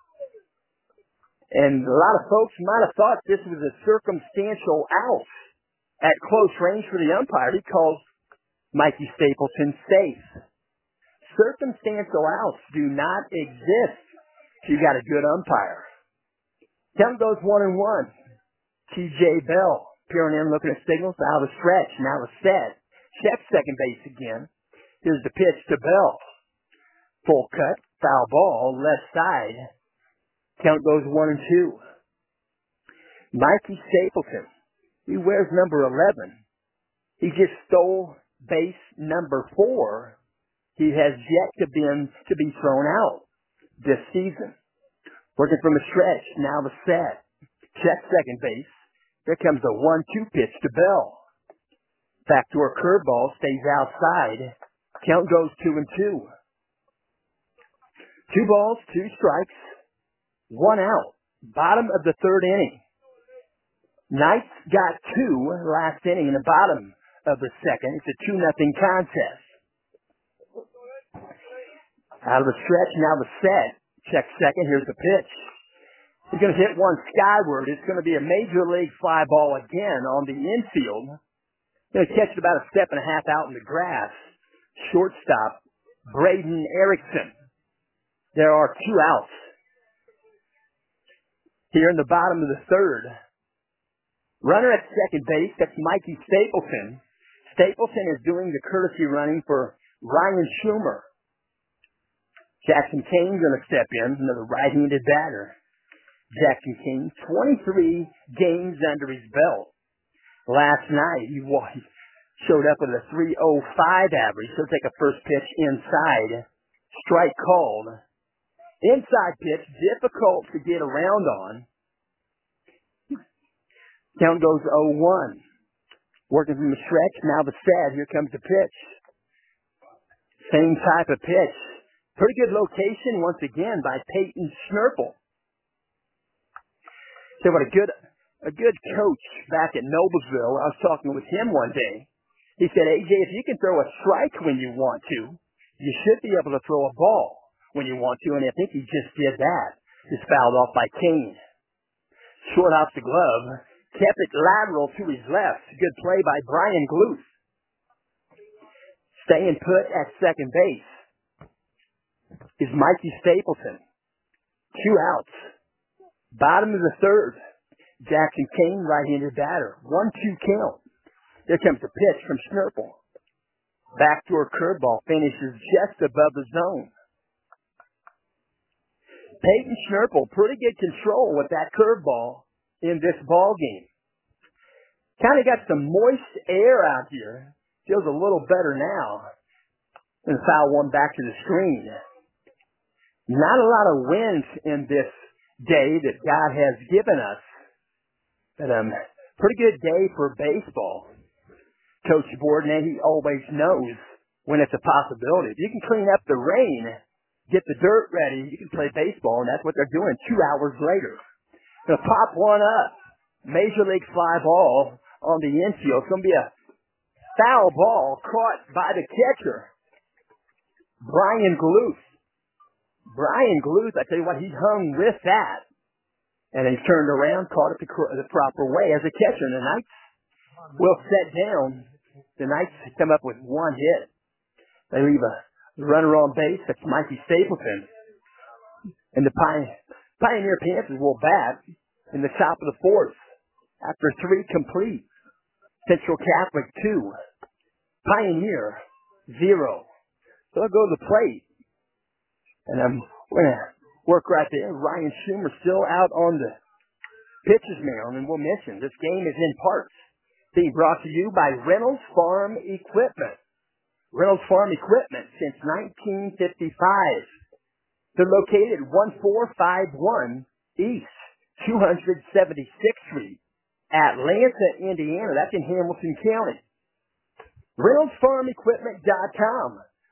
And a lot of folks might have thought this was a circumstantial out at close range for the umpire. He calls Mikey Stapleton safe. Circumstantial outs do not exist if you got a good umpire. Count goes one and one. T J Bell peering in, looking at signals. Out of the stretch. Now the set. Checks second base again. Here's the pitch to Bell. Full cut. Foul ball. Left side. Count goes one and two. Mikey Stapleton. He wears number eleven. He just stole base number four. He has yet to, been, to be thrown out this season. Working from a stretch. Now the set. Check second base. There comes a one two pitch to Bell. Backdoor curveball stays outside. Count goes two and two. Two balls, two strikes, one out. Bottom of the third inning. Knights got two last inning in the bottom of the second. It's a two nothing contest. Out of the stretch, now the set. Check second. Here's the pitch. He's going to hit one skyward. It's going to be a major league fly ball again on the infield. Going to catch it about a step and a half out in the grass. Shortstop, Braden Erickson. There are two outs. Here in the bottom of the third. Runner at second base, that's Mikey Stapleton. Stapleton is doing the courtesy running for Ryan Schumer. Jackson Kane going to step in, another right-handed batter. Jackson Kane, twenty-three games under his belt. Last night, he showed up with a three oh five average. He'll take a first pitch inside. Strike called. Inside pitch, difficult to get around on. Count goes oh one. Working from the stretch, now the set. Here comes the pitch. Same type of pitch. Pretty good location once again by Peyton Schnurple. So what a good, a good coach back at Noblesville. I was talking with him one day. He said, A J, if you can throw a strike when you want to, you should be able to throw a ball when you want to. And I think he just did that. Just fouled off by Kane. Short off the glove. Kept it lateral to his left. Good play by Brian Gluth. Staying put at second base is Mikey Stapleton. Two outs. Bottom of the third. Jackson Kane, right-handed batter. one two count. There comes the pitch from Schnurple. Backdoor curveball finishes just above the zone. Peyton Schnurple, pretty good control with that curveball in this ball game. Kind of got some moist air out here. Feels a little better now. And foul one back to the screen. Not a lot of wind in this day that God has given us. But um, pretty good day for baseball. Coach Borden, he always knows when it's a possibility. If you can clean up the rain, get the dirt ready, you can play baseball, and that's what they're doing two hours later. Gonna pop one up. Major league fly ball on the infield. It's gonna be a foul ball caught by the catcher, Brian Gluth. Brian Gluth, I tell you what, he hung with that. And he turned around, caught it the, the proper way as a catcher. And the Knights will set down. The Knights come up with one hit. They leave a runner on base. That's Mikey Stapleton. And the Pioneer Panthers will bat in the top of the fourth after three complete. Central Catholic two. Pioneer zero. So they'll go to the plate. And I'm going to work right there. Ryan Schumer still out on the pitcher's mound. And we'll mention this game is in parts being brought to you by Reynolds Farm Equipment. Reynolds Farm Equipment since nineteen fifty-five. They're located at one four five one East two hundred seventy-sixth Street, Atlanta, Indiana. That's in Hamilton County. Reynolds Farm Equipment dot com.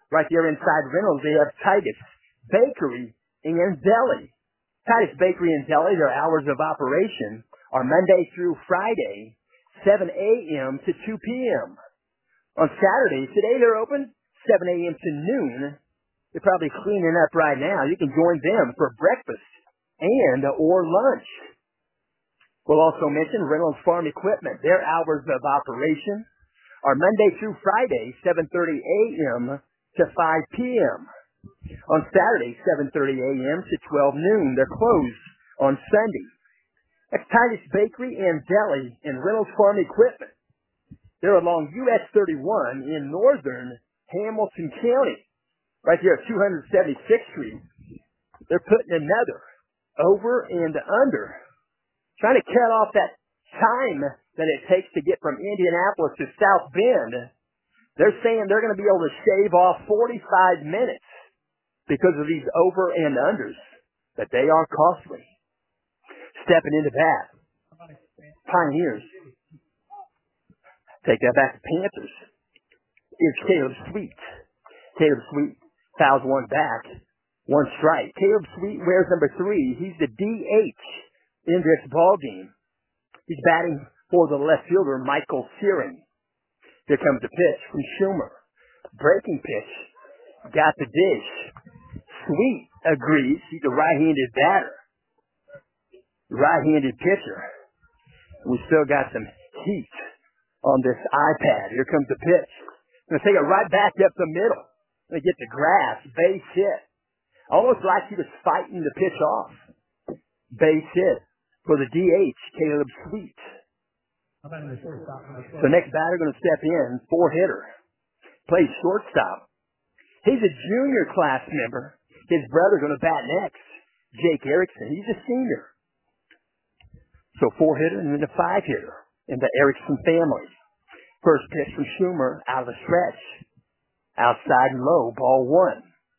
Right there inside Reynolds, they have Titus Bakery and Deli. Titus Bakery and Deli, their hours of operation are Monday through Friday, seven a.m. to two p.m. On Saturdays, today they're open seven a.m. to noon. They're probably cleaning up right now. You can join them for breakfast and or lunch. We'll also mention Reynolds Farm Equipment. Their hours of operation are Monday through Friday, seven thirty a.m. to five p.m. On Saturday, seven thirty a.m. to twelve noon. They're closed on Sunday. That's Titus Bakery and Deli and Reynolds Farm Equipment. They're along U S thirty-one in northern Hamilton County, right there at two seventy-sixth Street. They're putting another over and under, trying to cut off that time that it takes to get from Indianapolis to South Bend. They're saying they're going to be able to shave off forty-five minutes because of these over and unders, that they are costly. Stepping into that, Pioneers. Take that back to Panthers. It's Caleb Sweet. Caleb Sweet fouls one back, one strike. Caleb Sweet wears number three. He's the D H in this ball game. He's batting for the left fielder, Michael Searing. Here comes the pitch from Schumer. Breaking pitch. Got the dish. Sweet agrees. He's a right-handed batter. Right-handed pitcher. We still got some heat on this iPad. Here comes the pitch. Going to take it right back up the middle. Going to get the grass. Base hit. Almost like he was fighting the pitch off. Base hit for the D H, Caleb Sweet. The next batter going to step in, four-hitter. Plays shortstop. He's a junior class member. His brother going to bat next, Jake Erickson. He's a senior. So four-hitter and then a five-hitter in the Erickson family. First pitch from Schumer out of the stretch. Outside and low, ball one.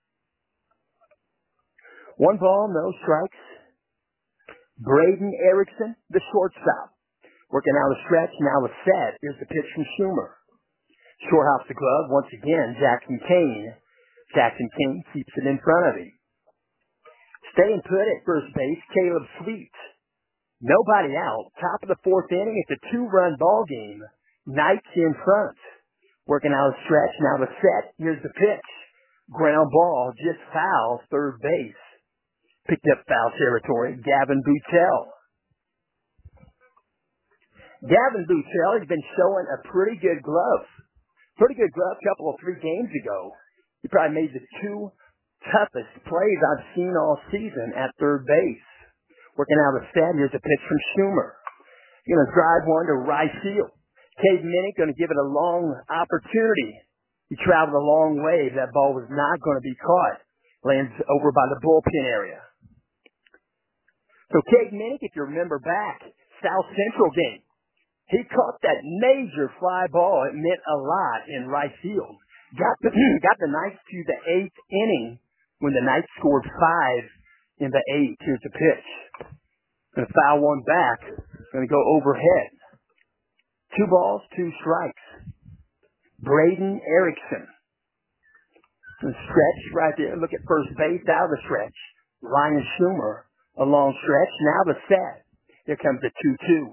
One ball, no strikes. Braden Erickson, the shortstop. Working out of the stretch, now a set. Here's the pitch from Schumer. Short hops the glove, once again, Jackson Kane. Jackson Kane keeps it in front of him. Staying put at first base, Caleb Sweet. Nobody out. Top of the fourth inning. It's a two-run ball game. Knights in front. Working out a stretch. Now the set. Here's the pitch. Ground ball. Just foul. Third base. Picked up foul territory. Gavin Boutel. Gavin Boutel has been showing a pretty good glove. Pretty good glove a couple of three games ago. He probably made the two toughest plays I've seen all season at third base. Working out of the set, here's a pitch from Schumer. Going to drive one to right field. Cade Minnick going to give it a long opportunity. He traveled a long way. That ball was not going to be caught. Lands over by the bullpen area. So Cade Minnick, if you remember back, South Central game, he caught that major fly ball. It meant a lot in right field. Got the, got the Knights to the eighth inning when the Knights scored five in the eighth. Here's the pitch. Going to foul one back. Going to go overhead. Two balls, two strikes. Braden Erickson. Stretch right there. Look at first base out of the stretch. Ryan Schumer. A long stretch. Now the set. Here comes the two two.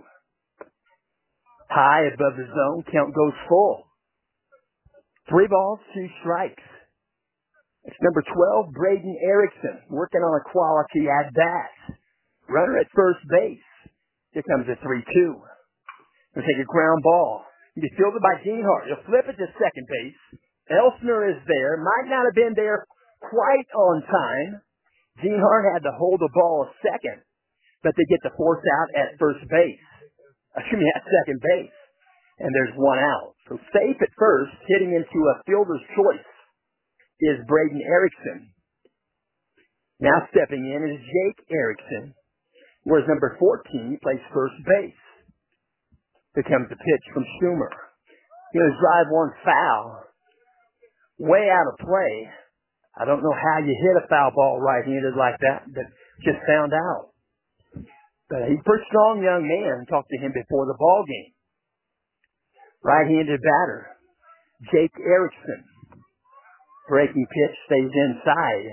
High above the zone. Count goes full. Three balls, two strikes. It's number twelve, Braden Erickson, working on a quality at bat. Runner at first base. Here comes a three two. He'll take a ground ball. He'll be fielded by Dienhart. He'll flip it to second base. Elfner is there. Might not have been there quite on time. Dienhart had to hold the ball a second, but they get the force out at first base. Excuse me, at second base. And there's one out. So safe at first, hitting into a fielder's choice is Braden Erickson. Now stepping in is Jake Erickson, whereas number fourteen plays first base. Here comes the pitch from Schumer. He's going to drive one foul. Way out of play. I don't know how you hit a foul ball right-handed like that, but just found out. But he's a pretty strong young man. Talked to him before the ball game. Right-handed batter, Jake Erickson. Breaking pitch stays inside.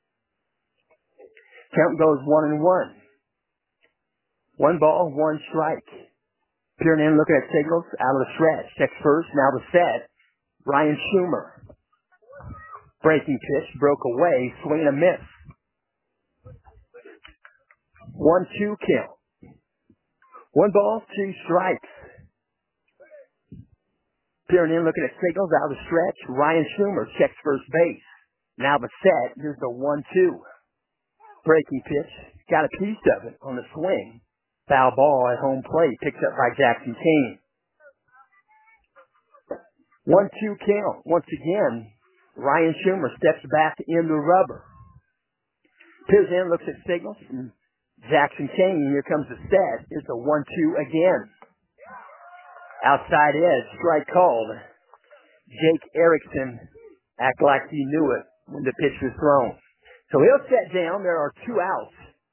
Count goes one and one. One ball, one strike. Peering in, looking at signals, out of the stretch. Checks first, now the set. Ryan Schumer. Breaking pitch, broke away, swing and a miss. One two count. One ball, two strikes. Peering in, looking at signals, out of the stretch. Ryan Schumer checks first base. Now the set, here's the one two. Breaking pitch, got a piece of it on the swing. Foul ball at home plate, picked up by Jackson Kane. one two count. Once again, Ryan Schumer steps back in the rubber. Peers in, looks at signals. And Jackson Kane, here comes the set. It's a one two again. Outside edge, strike called. Jake Erickson act like he knew it when the pitch was thrown. So he'll set down. There are two outs.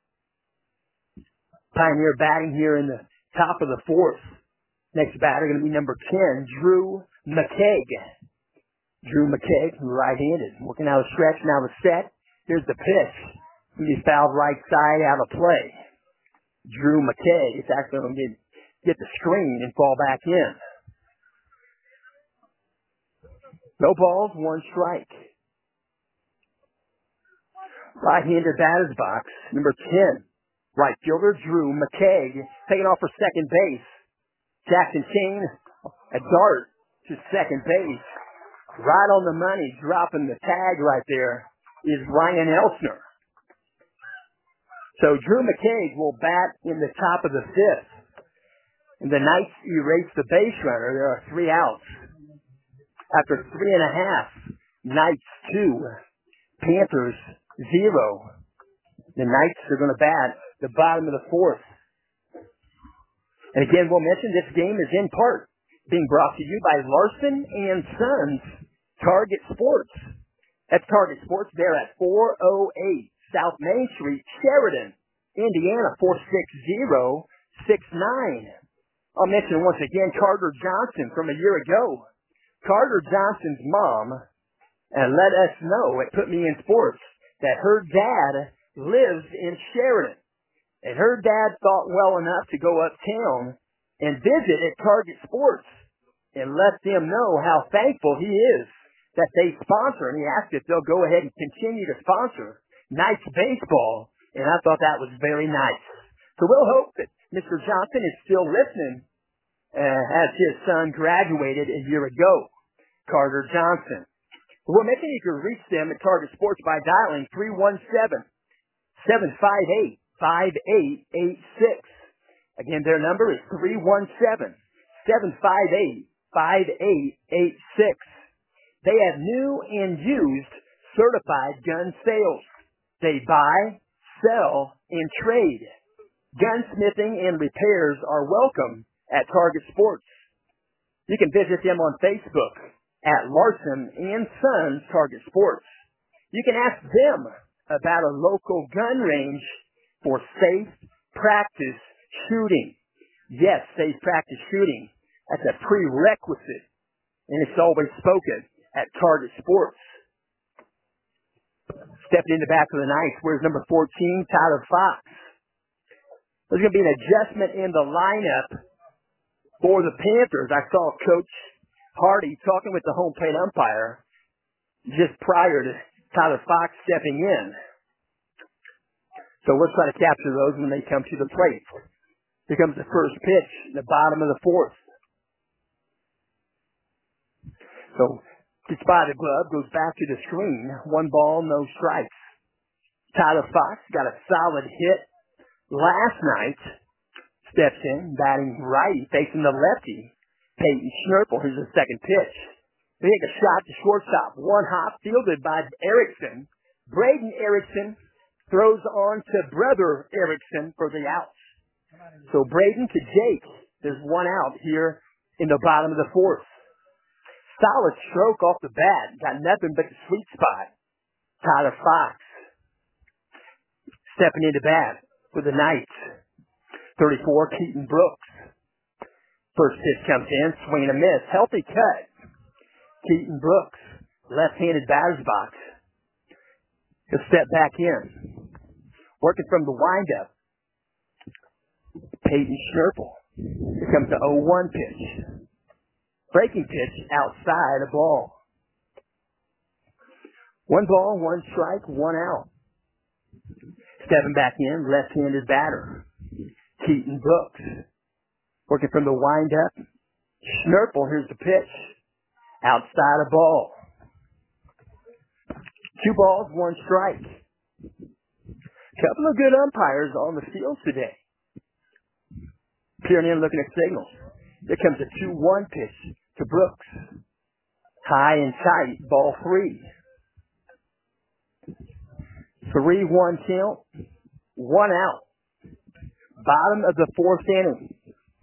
Pioneer batting here in the top of the fourth. Next batter going to be number ten, Drew McKeag. Drew McKeag, right-handed, working out a stretch. Now the set. Here's the pitch. He's fouled right side out of play. Drew McKeag is actually going to get, get the screen and fall back in. No balls, one strike. Right-handed batter's box, number ten. Right fielder Drew McKeag taking off for second base. Jackson Kane, a dart to second base. Right on the money, dropping the tag right there, is Ryan Elsner. So Drew McKeag will bat in the top of the fifth. And the Knights erase the base runner. There are three outs. After three and a half, Knights two, Panthers zero. The Knights are going to bat the bottom of the fourth. And again, we'll mention this game is in part being brought to you by Larson and Sons Target Sports. That's Target Sports. They're at four oh eight South Main Street, Sheridan, Indiana, four six zero six nine. I'll mention once again Carter Johnson from a year ago. Carter Johnson's mom and let us know at Put Me in Sports that her dad lives in Sheridan. And her dad thought well enough to go uptown and visit at Target Sports and let them know how thankful he is that they sponsor. And he asked if they'll go ahead and continue to sponsor Knights baseball. And I thought that was very nice. So we'll hope that Mister Johnson is still listening uh, as his son graduated a year ago, Carter Johnson. We'll mention you can reach them at Target Sports by dialing three one seven, seven five eight, five eight eight six. Again, their number is three one seven, seven five eight, five eight eight six. They have new and used certified gun sales. They buy, sell, and trade. Gunsmithing and repairs are welcome at Target Sports. You can visit them on Facebook at Larson and Sons Target Sports. You can ask them about a local gun range for safe practice shooting. Yes, safe practice shooting. That's a prerequisite, and it's always spoken at Target Sports. Stepping in the back of the Knights, where's number fourteen, Tyler Fox. There's going to be an adjustment in the lineup for the Panthers. I saw Coach Hardy talking with the home plate umpire just prior to Tyler Fox stepping in. So we'll try to capture those when they come to the plate. Here comes the first pitch, the bottom of the fourth. So gets by the glove, goes back to the screen. One ball, no strikes. Tyler Fox got a solid hit last night. Steps in, batting righty, facing the lefty. Peyton Schnurple, here's the second pitch. They take a shot to shortstop. One hop, fielded by Erickson. Braden Erickson throws on to brother Erickson for the outs. So Braden to Jake. There's one out here in the bottom of the fourth. Solid stroke off the bat. Got nothing but the sweet spot. Tyler Fox stepping into bat for the Knights. thirty-four, Keaton Brooks. First pitch comes in, swing and a miss. Healthy cut. Keaton Brooks, left-handed batter's box. He'll step back in. Working from the windup, Peyton Schnurple. Here comes the oh one pitch. Breaking pitch outside a ball. One ball, one strike, one out. Stepping back in, left-handed batter, Keaton Brooks. Working from the windup, Schnurple. Here's the pitch. Outside a ball. Two balls, one strike. Couple of good umpires on the field today. Peering in, looking at signals. Here comes a two one pitch to Brooks. High and tight, ball three. three one count, one out. Bottom of the fourth inning.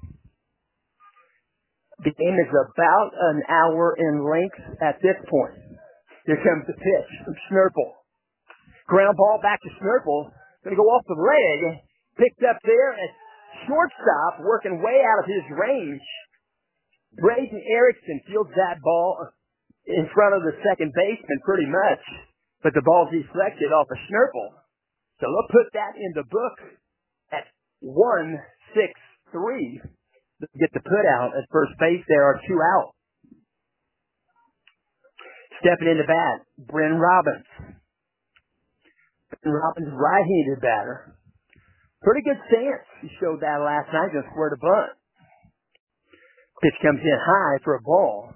The game is about an hour in length at this point. Here comes the pitch from Schnurple. Ground ball back to Schnurple. Going to go off the leg. Picked up there at shortstop, working way out of his range. Braden Erickson fields that ball in front of the second baseman pretty much. But the ball's deflected off of Schnurple. So they'll put that in the book at one six three. Get the put out at first base. There are two out. Stepping into bat, Bryn Robbins. Bryn Robbins, right-handed batter. Pretty good stance. He showed that last night. Just squared a bunt. Pitch comes in high for a ball.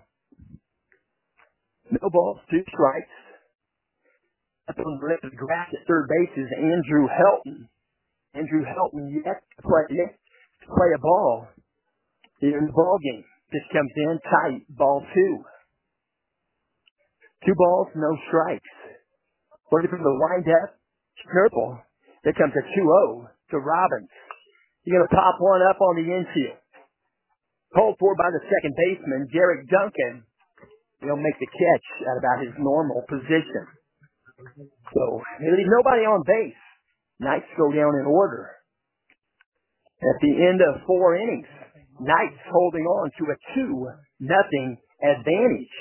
No balls, two strikes. Up on the left of the grass at third base is Andrew Helton. Andrew Helton yet to play, yet to play a ball here in the ball game. Pitch comes in tight, ball two. Two balls, no strikes. Working from the windup, Schnurple. There comes a two oh to Robbins. He's going to pop one up on the infield. Called for by the second baseman, Derek Duncan. He'll make the catch at about his normal position. So, there's nobody on base. Knights go down in order. At the end of four innings, Knights holding on to a two nothing advantage.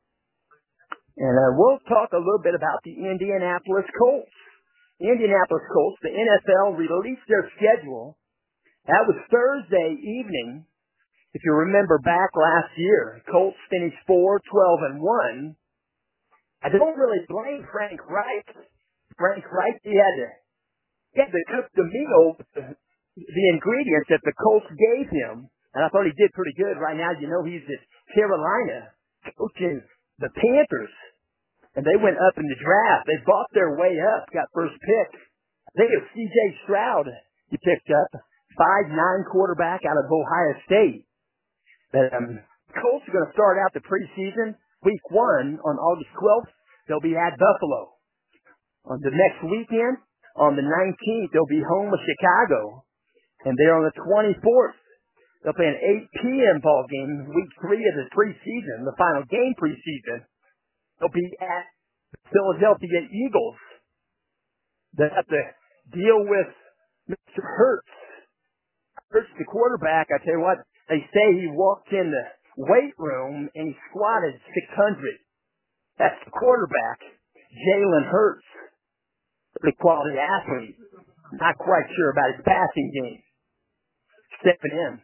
And uh, we'll talk a little bit about the Indianapolis Colts. The Indianapolis Colts, the N F L released their schedule. That was Thursday evening. If you remember back last year, Colts finished four twelve and one. I don't really blame Frank Reich. Frank Reich, he had to, he had to cook the meal with the, the ingredients that the Colts gave him. And I thought he did pretty good. Right now, you know, he's at Carolina coaching the Panthers. And they went up in the draft. They bought their way up, got first pick. I think it was C J Stroud he picked up, five nine quarterback out of Ohio State. But, um, Colts are going to start out the preseason week one on August twelfth. They'll be at Buffalo. On the next weekend, on the nineteenth, they'll be home with Chicago. And there on the twenty-fourth, they'll play an eight p.m. ball game, week three of the preseason, the final game preseason. They'll be at Philadelphia Eagles. They have to deal with Mister Hurts. Hurts, the quarterback, I tell you what, they say he walked in the weight room and he squatted six hundred. That's the quarterback, Jalen Hurts. Pretty quality athlete. Not quite sure about his passing game. Stepping in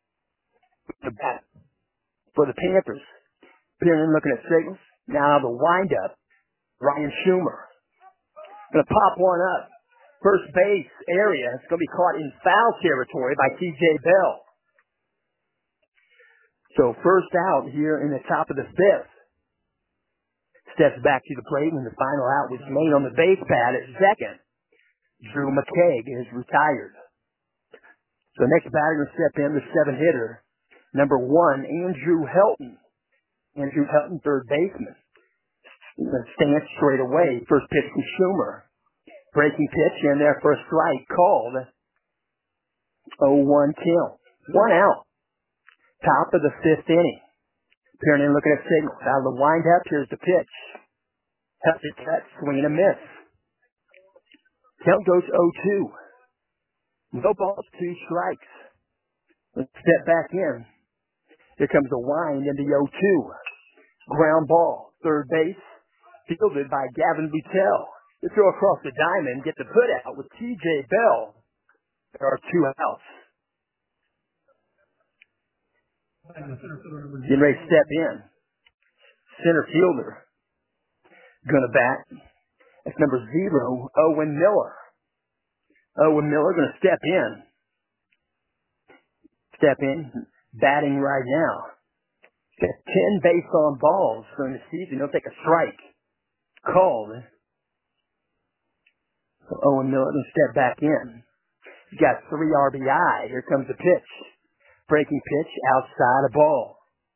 the bat for the Panthers. Peering in, looking at signals. Now the windup, Ryan Schumer. Going to pop one up. First base area. It's going to be caught in foul territory by T J Bell. So first out here in the top of the fifth. Steps back to the plate when the final out was made on the base pad at second. Drew McCaig is retired. So next batter to step in, the seven hitter, number one, Andrew Helton. Andrew Helton, third baseman. Stance straight away. First pitch from Schumer. Breaking pitch in there for a strike called. oh one count. One out. Top of the fifth inning. Peering in, looking at signals. Out of the windup, here's the pitch. Hefty cut, swing and a miss. Count goes oh two. No balls, two strikes. Let's step back in. Here comes the wind into the oh two. Ground ball. Third base. Fielded by Gavin Buttel. The throw across the diamond, get the put out with T J Bell. There are two outs. Getting ready to step in. Center fielder. Gonna bat. That's number zero, Owen Miller. Owen Miller gonna step in. Step in, batting right now. Got ten base on balls during the season. He'll take a strike. Called. So Owen Miller gonna step back in. He's got three R B I. Here comes the pitch. Breaking pitch outside a ball.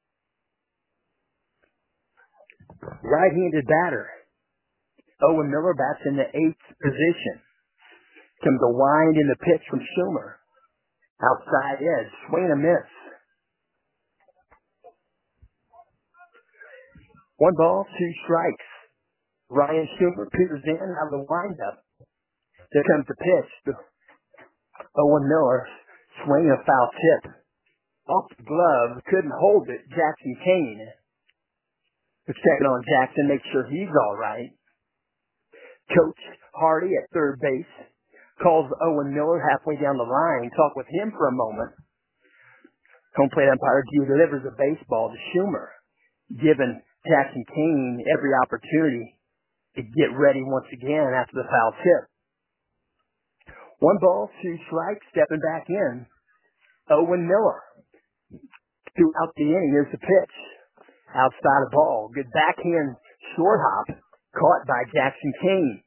Right-handed batter. Owen Miller bats in the eighth position. Comes a wind in the pitch from Schumer. Outside edge. Swing and a miss. One ball, two strikes. Ryan Schumer peers in out of the windup. There comes the pitch. Owen Miller swing a foul tip. Off the glove. Couldn't hold it. Jackson Kane. We're checking on Jackson. Make sure he's all right. Coach Hardy at third base calls Owen Miller halfway down the line. Talk with him for a moment. Home plate umpire delivers a baseball to Schumer, giving Jackson Kane every opportunity to get ready once again after the foul tip. One ball, two strikes, stepping back in. Owen Miller. Throughout the inning, here's the pitch. Outside the ball. Good backhand short hop. Caught by Jackson Kane.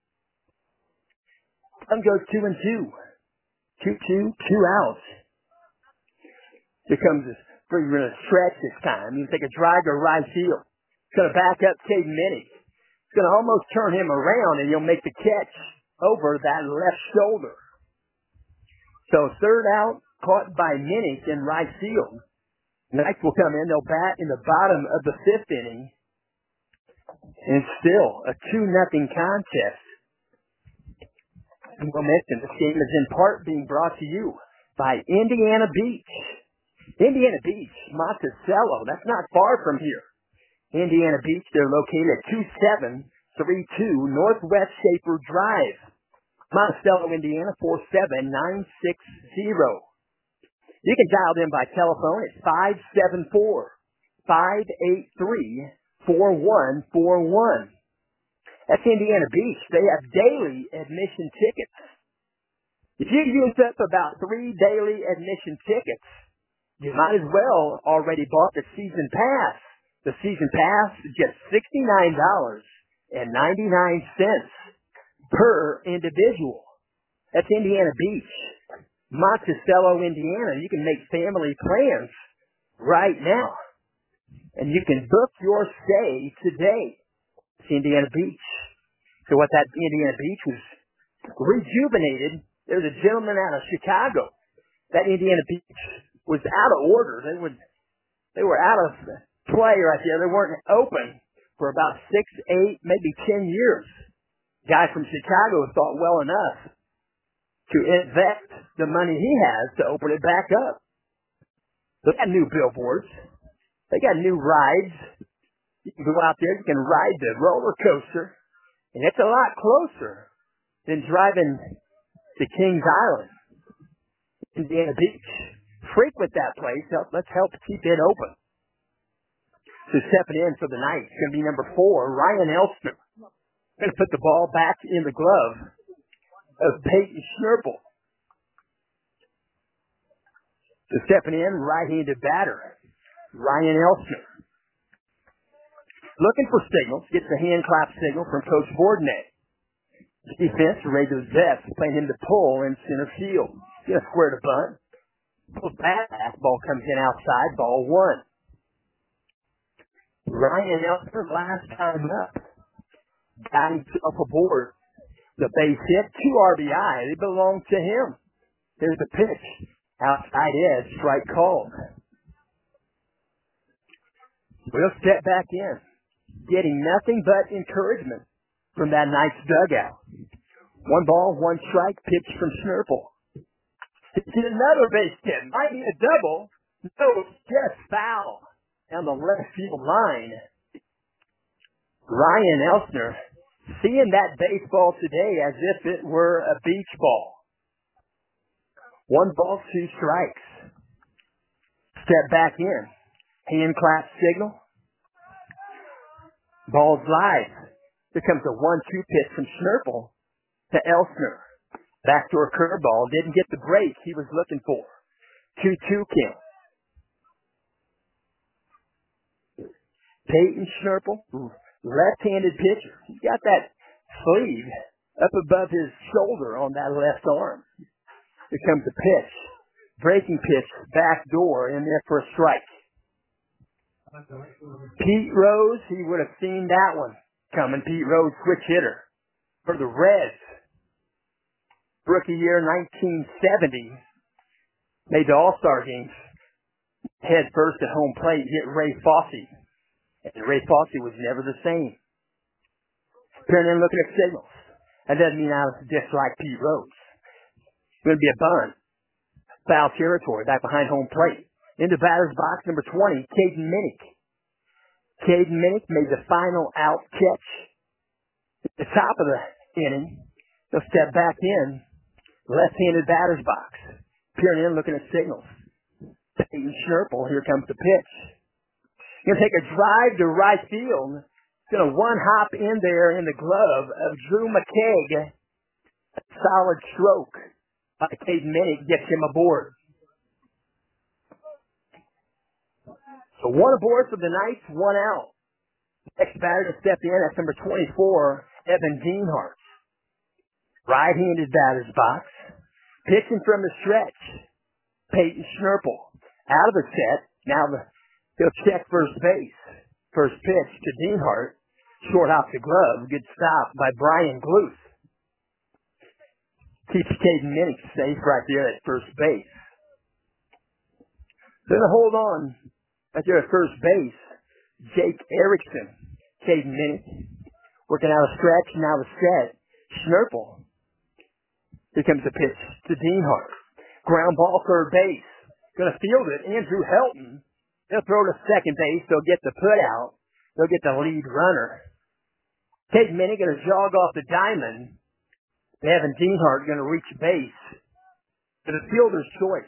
Sun goes two and two. Two, two, two outs. Here comes this pretty real stretch this time. You take a drive to right field. It's going to back up Cade Minnick. It's going to almost turn him around, and he'll make the catch over that left shoulder. So third out, caught by Minnick in right field. Knights will come in. They'll bat in the bottom of the fifth inning. And still a two nothing contest. And we'll mention this game is in part being brought to you by Indiana Beach. Indiana Beach, Monticello. That's not far from here. Indiana Beach, they're located at two seven three two Northwest Schaefer Drive. Monticello, Indiana, four seven nine six zero. You can dial them by telephone at five seven four, five eight three, four one four one. That's Indiana Beach. They have daily admission tickets. If you use up about three daily admission tickets, you might as well already bought the season pass. The season pass is just sixty-nine dollars and ninety-nine cents per individual. That's Indiana Beach. Monticello, Indiana. You can make family plans right now. And you can book your stay today. It's Indiana Beach. So what that Indiana Beach was rejuvenated. There's a gentleman out of Chicago. That Indiana Beach was out of order. They would, they were out of play right there. They weren't open for about six, eight, maybe ten years. Guy from Chicago thought well enough to invest the money he has to open it back up. They got new billboards. They got new rides. You can go out there, you can ride the roller coaster, and it's a lot closer than driving to Kings Island, Indiana Beach. Frequent that place. Let's help keep it open. So stepping in for the night is going to be number four, Ryan Elster. Going to put the ball back in the glove of Peyton Schnurple. So stepping in, right-handed batter, Ryan Elster. Looking for signals, gets a hand clap signal from Coach Bourdonnais. Defense, Raiders best, playing him to pull in center field. Going to square the bunt. Pulls back, ball comes in outside, ball one. Ryan Elster, last time up, got himself aboard. The base hit, two R B I. They belong to him. There's the pitch. Outside edge, strike called. We'll step back in, getting nothing but encouragement from that Knights dugout. One ball, one strike, pitch from Schnurple. It's another base hit. Might be a double. No, it's just foul down the left field line. Ryan Elsner seeing that baseball today as if it were a beach ball. One ball, two strikes. Step back in. Hand clap signal. Ball's live. Here comes a one two pitch from Schnurple to Elsner. Backdoor curveball. Didn't get the break he was looking for. two two count. Peyton Schnurple, left-handed pitcher. He's got that sleeve up above his shoulder on that left arm. Here comes the pitch. Breaking pitch, back door in there for a strike. Pete Rose, he would have seen that one coming. Pete Rose, switch hitter for the Reds. Rookie year nineteen seventy. Made the All-Star games. Head first at home plate, hit Ray Fosse. And Ray Fosse was never the same. Turning and looking at signals. That doesn't mean I dislike Pete Rose. It's going to be a bunt. Foul territory, back behind home plate. Into batter's box, number twenty, Caden Minnick. Caden Minnick made the final out catch at the top of the inning. He'll step back in. Left-handed batter's box. Peering in, looking at signals. Peyton Schnurple, here comes the pitch. Going to take a drive to right field. Going to one hop in there in the glove of Drew McKeag. A solid stroke by Caden Minnick gets him aboard. So one aboard for the Knights, one out. Next batter to step in, that's number twenty-four, Evan Dienhart. Right-handed batter's box. Pitching from the stretch, Peyton Schnurple. Out of the set. Now the He'll check first base. First pitch to Dienhart. Short off the glove. Good stop by Brian Gluth. Keeps Caden Minnick safe right there at first base. Then hold on right there at first base. Jake Erickson. Caden Minnick. Working out a stretch. Now the set. Schnurple. Here comes the pitch to Dienhart. Ground ball third base. Going to field it. Andrew Helton. They'll throw to second base. They'll get the put out. They'll get the lead runner. Caden Minnick going to jog off the diamond. Evan Dienhart going to reach base to the fielder's choice.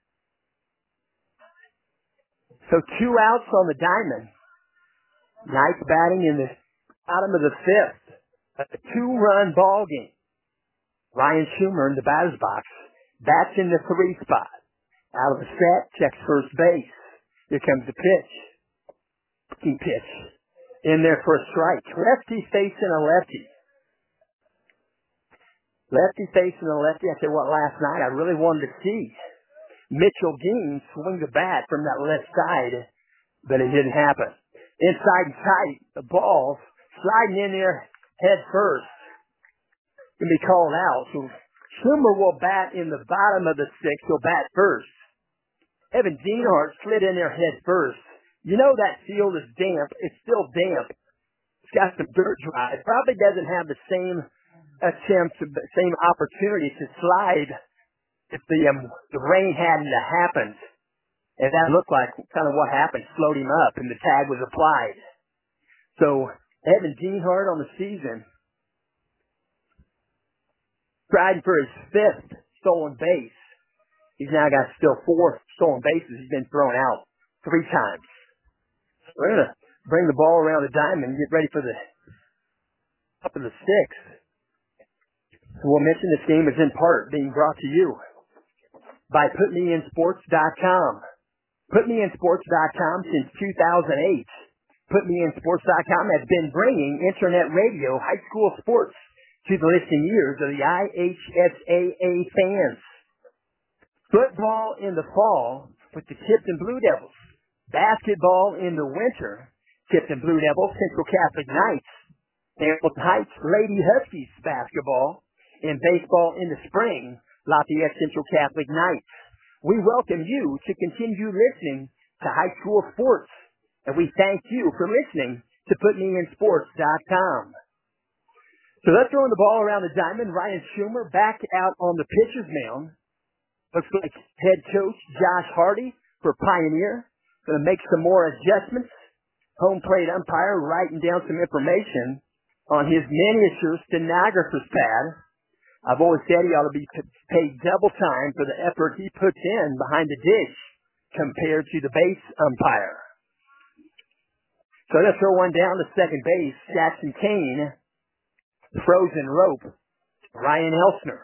So two outs on the diamond. Knights batting in the bottom of the fifth. A two-run ball game. Ryan Schumer in the batter's box. Bats in the three spot. Out of the set, checks first base. Here comes the pitch. Key pitch. In there for a strike. Lefty facing a lefty. Lefty facing a lefty. I said what last night I really wanted to see Mitchell Dean swing the bat from that left side, but it didn't happen. Inside and tight, the ball sliding in there head first. Can be called out. So Schumer will bat in the bottom of the sixth. He'll bat first. Evan Dienhart slid in there head first. You know that field is damp. It's still damp. It's got some dirt dry. It probably doesn't have the same attempt, the same opportunity to slide if the um, the rain hadn't happened. And that looked like kind of what happened. Slowed him up, and the tag was applied. So Evan Dienhart on the season, striding for his fifth stolen base. He's now got still four stolen bases. He's been thrown out three times. We're going to bring the ball around the diamond and get ready for the top of the sixth. So we'll mention this game is in part being brought to you by put me in sports dot com. put me in sports dot com since two thousand eight. put me in sports dot com has been bringing internet radio, high school sports to the listening ears of the I H S A A fans. Football in the fall with the Tipton Blue Devils. Basketball in the winter. Tipton Blue Devils, Central Catholic Knights. Hamilton Heights Lady Huskies basketball. And baseball in the spring. Lafayette Central Catholic Knights. We welcome you to continue listening to high school sports. And we thank you for listening to put me in sports dot com. So let's throw the ball around the diamond. Ryan Schumer back out on the pitcher's mound. Looks like head coach Josh Hardy for Pioneer. Going to make some more adjustments. home plate umpire writing down some information on his miniature stenographer's pad. I've always said he ought to be paid double time for the effort he puts in behind the dish compared to the base umpire. So let's throw one down to second base. Jackson Kane, frozen rope, Ryan Elsner.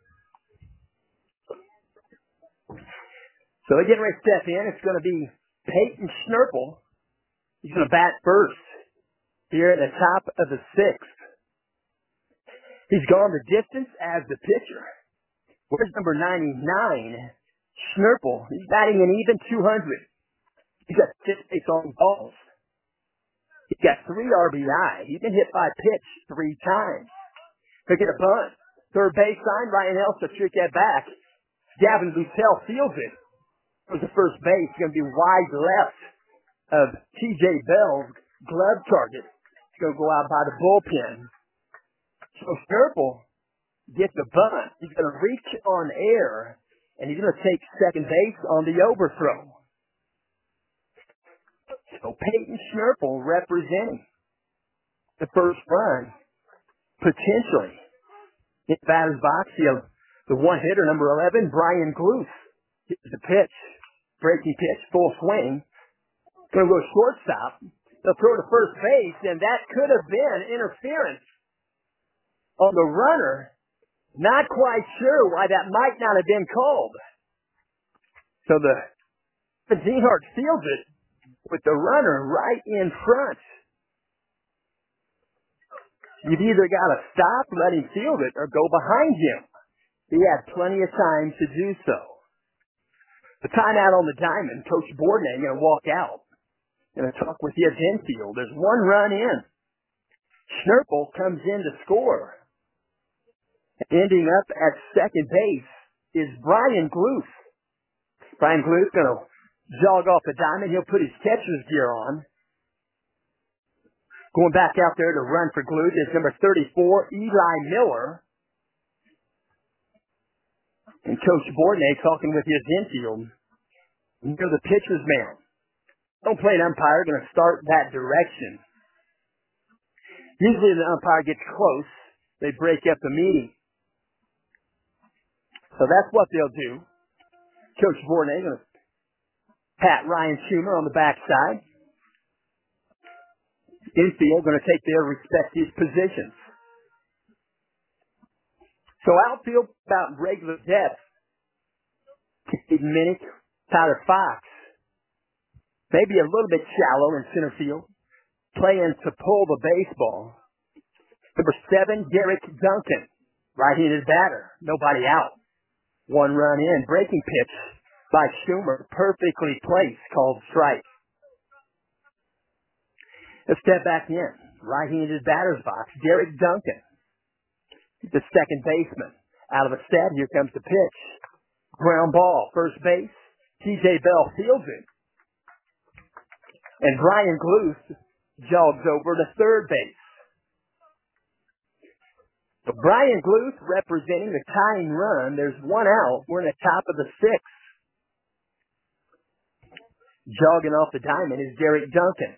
So they're getting ready to step in. It's going to be Peyton Schnurple. He's going to bat first here at the top of the sixth. He's gone the distance as the pitcher. Where's number ninety-nine? Schnurple. He's batting an even two hundred. He's got six base on balls. He's got three R B I. He's been hit by a pitch three times. He'll get a bunt. Third base line, Ryan Elsner took that back. Gavin Luttel fields it. For the first base, going to be wide left of T J Bell's glove target. He's going to go out by the bullpen. So Schnurple gets the bunt. He's going to reach on air, and he's going to take second base on the overthrow. So Peyton Schnurple representing the first run, potentially. In the batter's box, you have the one hitter, number eleven, Brian Gloof. Here's the pitch. Breaking pitch, full swing. Going to go shortstop. They'll throw to first base, and that could have been interference on the runner. Not quite sure why that might not have been called. So the Dienhart fields it with the runner right in front. You've either got to stop, let him field it, or go behind him. He had plenty of time to do so. The timeout on the diamond, Coach Bourdonnais going to walk out. Going to talk with you at infield. There's one run in. Schnurple comes in to score. Ending up at second base is Brian Gloof. Brian Gloof going to jog off the diamond. He'll put his catcher's gear on. Going back out there to run for Gloof is number thirty-four, Eli Miller. And Coach Bourdonnais talking with his infield. Near the pitcher's mound. Don't play an umpire, going to start that direction. Usually the umpire gets close, they break up the meeting. So that's what they'll do. Coach Bourdonnais going to pat Ryan Schumer on the backside. Infield going to take their respective positions. So outfield about regular depth. Steve Minnick, Tyler Fox. Maybe a little bit shallow in center field. Playing to pull the baseball. Number seven, Derek Duncan. Right-handed batter. Nobody out. One run in. Breaking pitch by Schumer. Perfectly placed. Called strike. Let's step back in. Right-handed batter's box. Derek Duncan. The second baseman. Out of a set. Here comes the pitch. Ground ball. First base. T J Bell fields it. And Brian Gloof jogs over to third base. So Brian Gloof representing the tying run. There's one out. We're in the top of the sixth. Jogging off the diamond is Derek Duncan.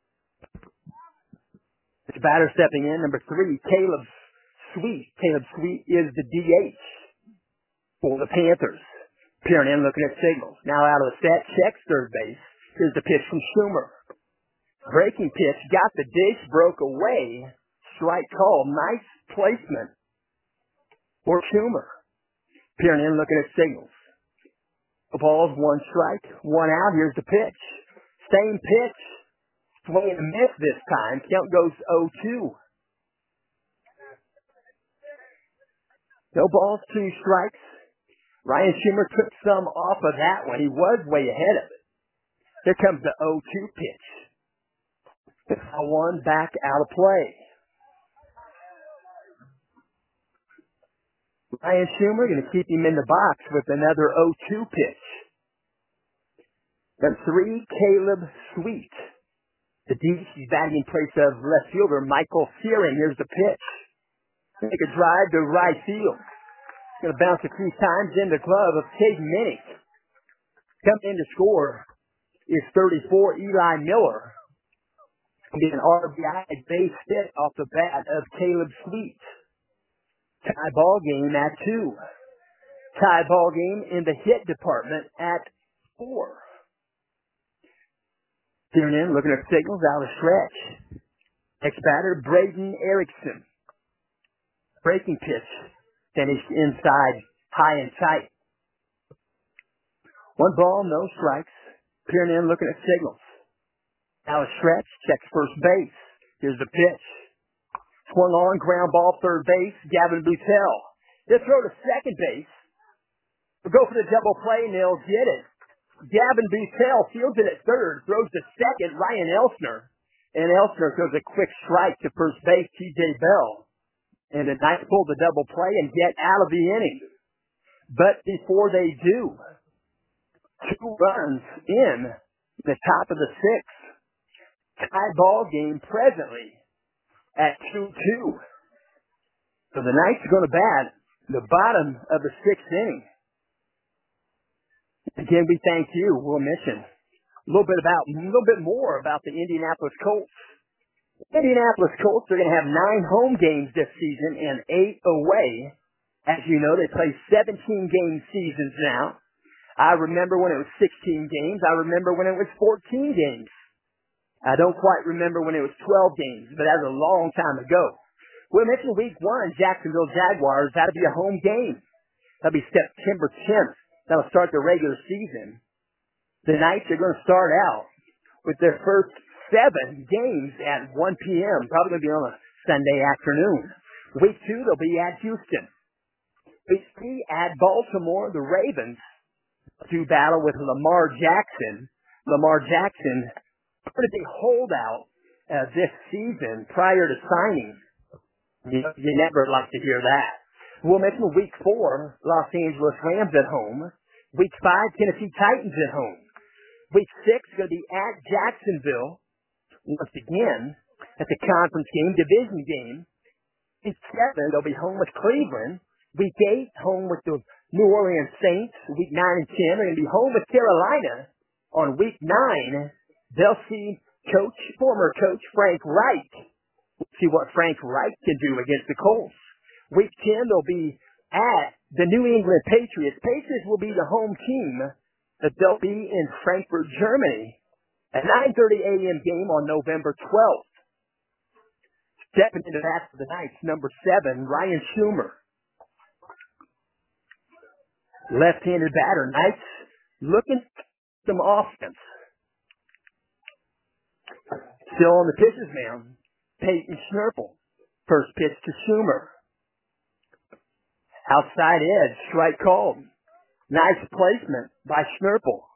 The batter stepping in, number three, Caleb Sweet. Caleb Sweet is the D H for the Panthers. Peering in, looking at signals. Now out of the set, checks third base. Here's the pitch from Schumer. Breaking pitch, got the dish, broke away. Strike call. Nice placement for Schumer. Peering in, looking at signals. The ball's one strike, one out. Here's the pitch. Same pitch. Swing and a miss this time. Count goes oh two. No balls, two strikes. Ryan Schumer took some off of that one. He was way ahead of it. Here comes the oh two pitch. It's one back out of play. Ryan Schumer going to keep him in the box with another oh two pitch. Then three, Caleb Sweet. The D C batting in place of left fielder Michael Searing. Here's the pitch. Take a drive to right field. Going to bounce a few times in the glove of Caden Minnick. Coming in to score is thirty-four, Eli Miller. Get an R B I base hit off the bat of Caleb Sweet. Tie ball game at two. Tie ball game in the hit department at four. Tuning in, looking at signals out of stretch. Next batter, Braden Erickson. Breaking pitch. Finished inside, high and tight. One ball, no strikes. Peering in, looking at signals. Out of stretch, checks first base. Here's the pitch. Swung on, ground ball, third base, Gavin Boutel. He'll throw to second base. We'll go for the double play, and they'll get it. Gavin Boutel fields it at third, throws to second, Ryan Elsner. And Elsner throws a quick strike to first base, T J Bell. And the Knights pull the double play and get out of the inning. But before they do, two runs in the top of the sixth. Tie ball game presently at two two. So the Knights are going to bat the bottom of the sixth inning. Again, we thank you. We'll mention a little bit about, a little bit more about the Indianapolis Colts. Indianapolis Colts are going to have nine home games this season and eight away. As you know, they play seventeen game seasons now. I remember when it was sixteen games. I remember when it was fourteen games. I don't quite remember when it was twelve games, but that was a long time ago. We'll mention week one, Jacksonville Jaguars. That'll be a home game. That'll be September tenth. That'll start the regular season. The Knights are going to start out with their first seven games at one p.m. Probably going to be on a Sunday afternoon. Week two, they'll be at Houston. Week three, at Baltimore, the Ravens do battle with Lamar Jackson. Lamar Jackson going to be holdout uh, this season prior to signing. You, you never like to hear that. We'll mention week four, Los Angeles Rams at home. Week five, Tennessee Titans at home. Week six, going to be at Jacksonville. Once again, at the conference game, division game. Week seven, they'll be home with Cleveland. Week eight, home with the New Orleans Saints. Week nine and ten, they're going to be home with Carolina. On week nine, they'll see coach, former coach Frank Reich. We'll see what Frank Reich can do against the Colts. Week ten, they'll be at the New England Patriots. Patriots will be the home team, that they'll be in Frankfurt, Germany. A nine thirty a.m. game on November twelfth. Stepping into that for the Knights, number seven, Ryan Schumer. Left-handed batter. Knights looking for some offense. Still on the pitcher's mound, Peyton Schnurple. First pitch to Schumer. Outside edge, strike called. Nice placement by Schnurple.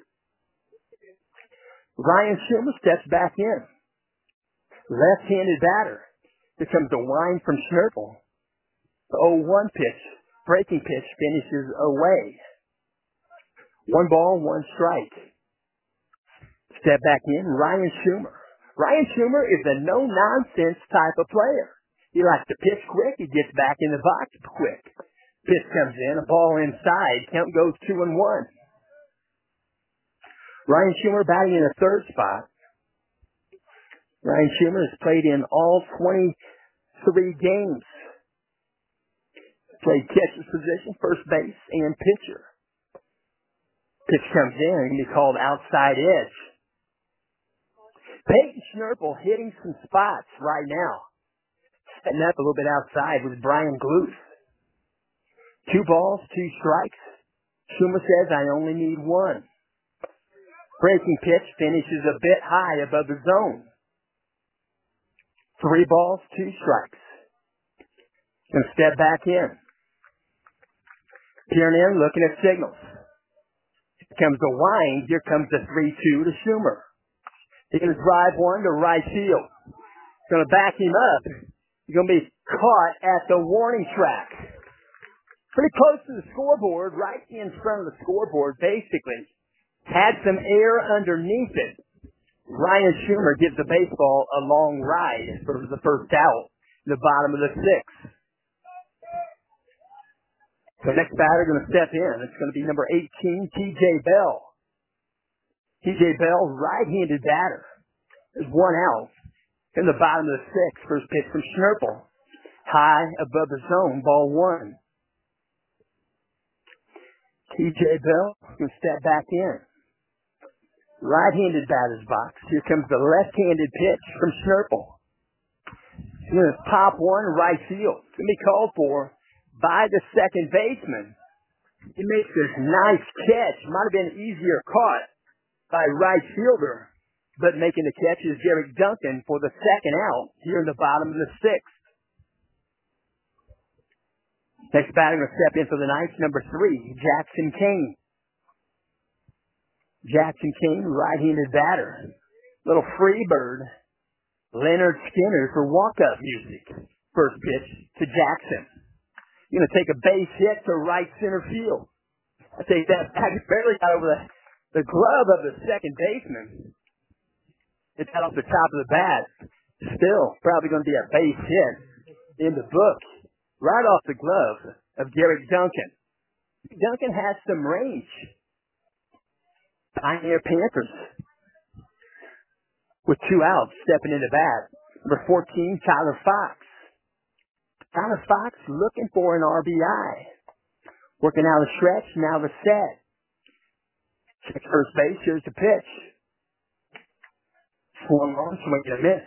Ryan Schumer steps back in. Left-handed batter. Here comes the wind from Schnurple. The oh one pitch, breaking pitch, finishes away. One ball, one strike. Step back in, Ryan Schumer. Ryan Schumer is a no-nonsense type of player. He likes to pitch quick. He gets back in the box quick. Pitch comes in, a ball inside. Count goes two and one. Ryan Schumer batting in the third spot. Ryan Schumer has played in all twenty-three games. Played catcher's position, first base, and pitcher. Pitch comes in and can be called outside edge. Peyton Schnurple hitting some spots right now. Setting up a little bit outside with Brian Gluth. Two balls, two strikes. Schumer says, I only need one. Breaking pitch finishes a bit high above the zone. Three balls, two strikes. Gonna step back in. Peering in, looking at signals. Here comes the wind. Here comes the three two to Schumer. He's going to drive one to right field. Going to back him up. He's going to be caught at the warning track. Pretty close to the scoreboard, right in front of the scoreboard, basically. Had some air underneath it. Ryan Schumer gives the baseball a long ride for the first out, the bottom of the sixth. The next batter going to step in. It's going to be number eighteen, T J Bell. T J Bell, right-handed batter. There's one out. In the bottom of the sixth, first pitch from Schnurple. High above the zone, ball one. T J Bell can step back in. Right-handed batter's box. Here comes the left-handed pitch from Schnurple. He's going to pop one right field. It's going to be called for by the second baseman. He makes this nice catch. Might have been easier caught by right fielder, but making the catch is Derek Duncan for the second out here in the bottom of the sixth. Next batter will step in for the Knights, number three, Jackson Kane. Jackson Kane, right-handed batter. Little free bird. Leonard Skinner for walk-up music. First pitch to Jackson. Going to take a base hit to right center field. I take that back. Barely got over the, the glove of the second baseman. Hit that off the top of the bat. Still, probably going to be a base hit in the book. Right off the glove of Derek Duncan. Duncan has some range. Pioneer Panthers with two outs stepping into bat. Number fourteen, Tyler Fox. Tyler Fox looking for an R B I. Working out a stretch, now the set. Check first base, here's the pitch. Swung on, swing and a miss.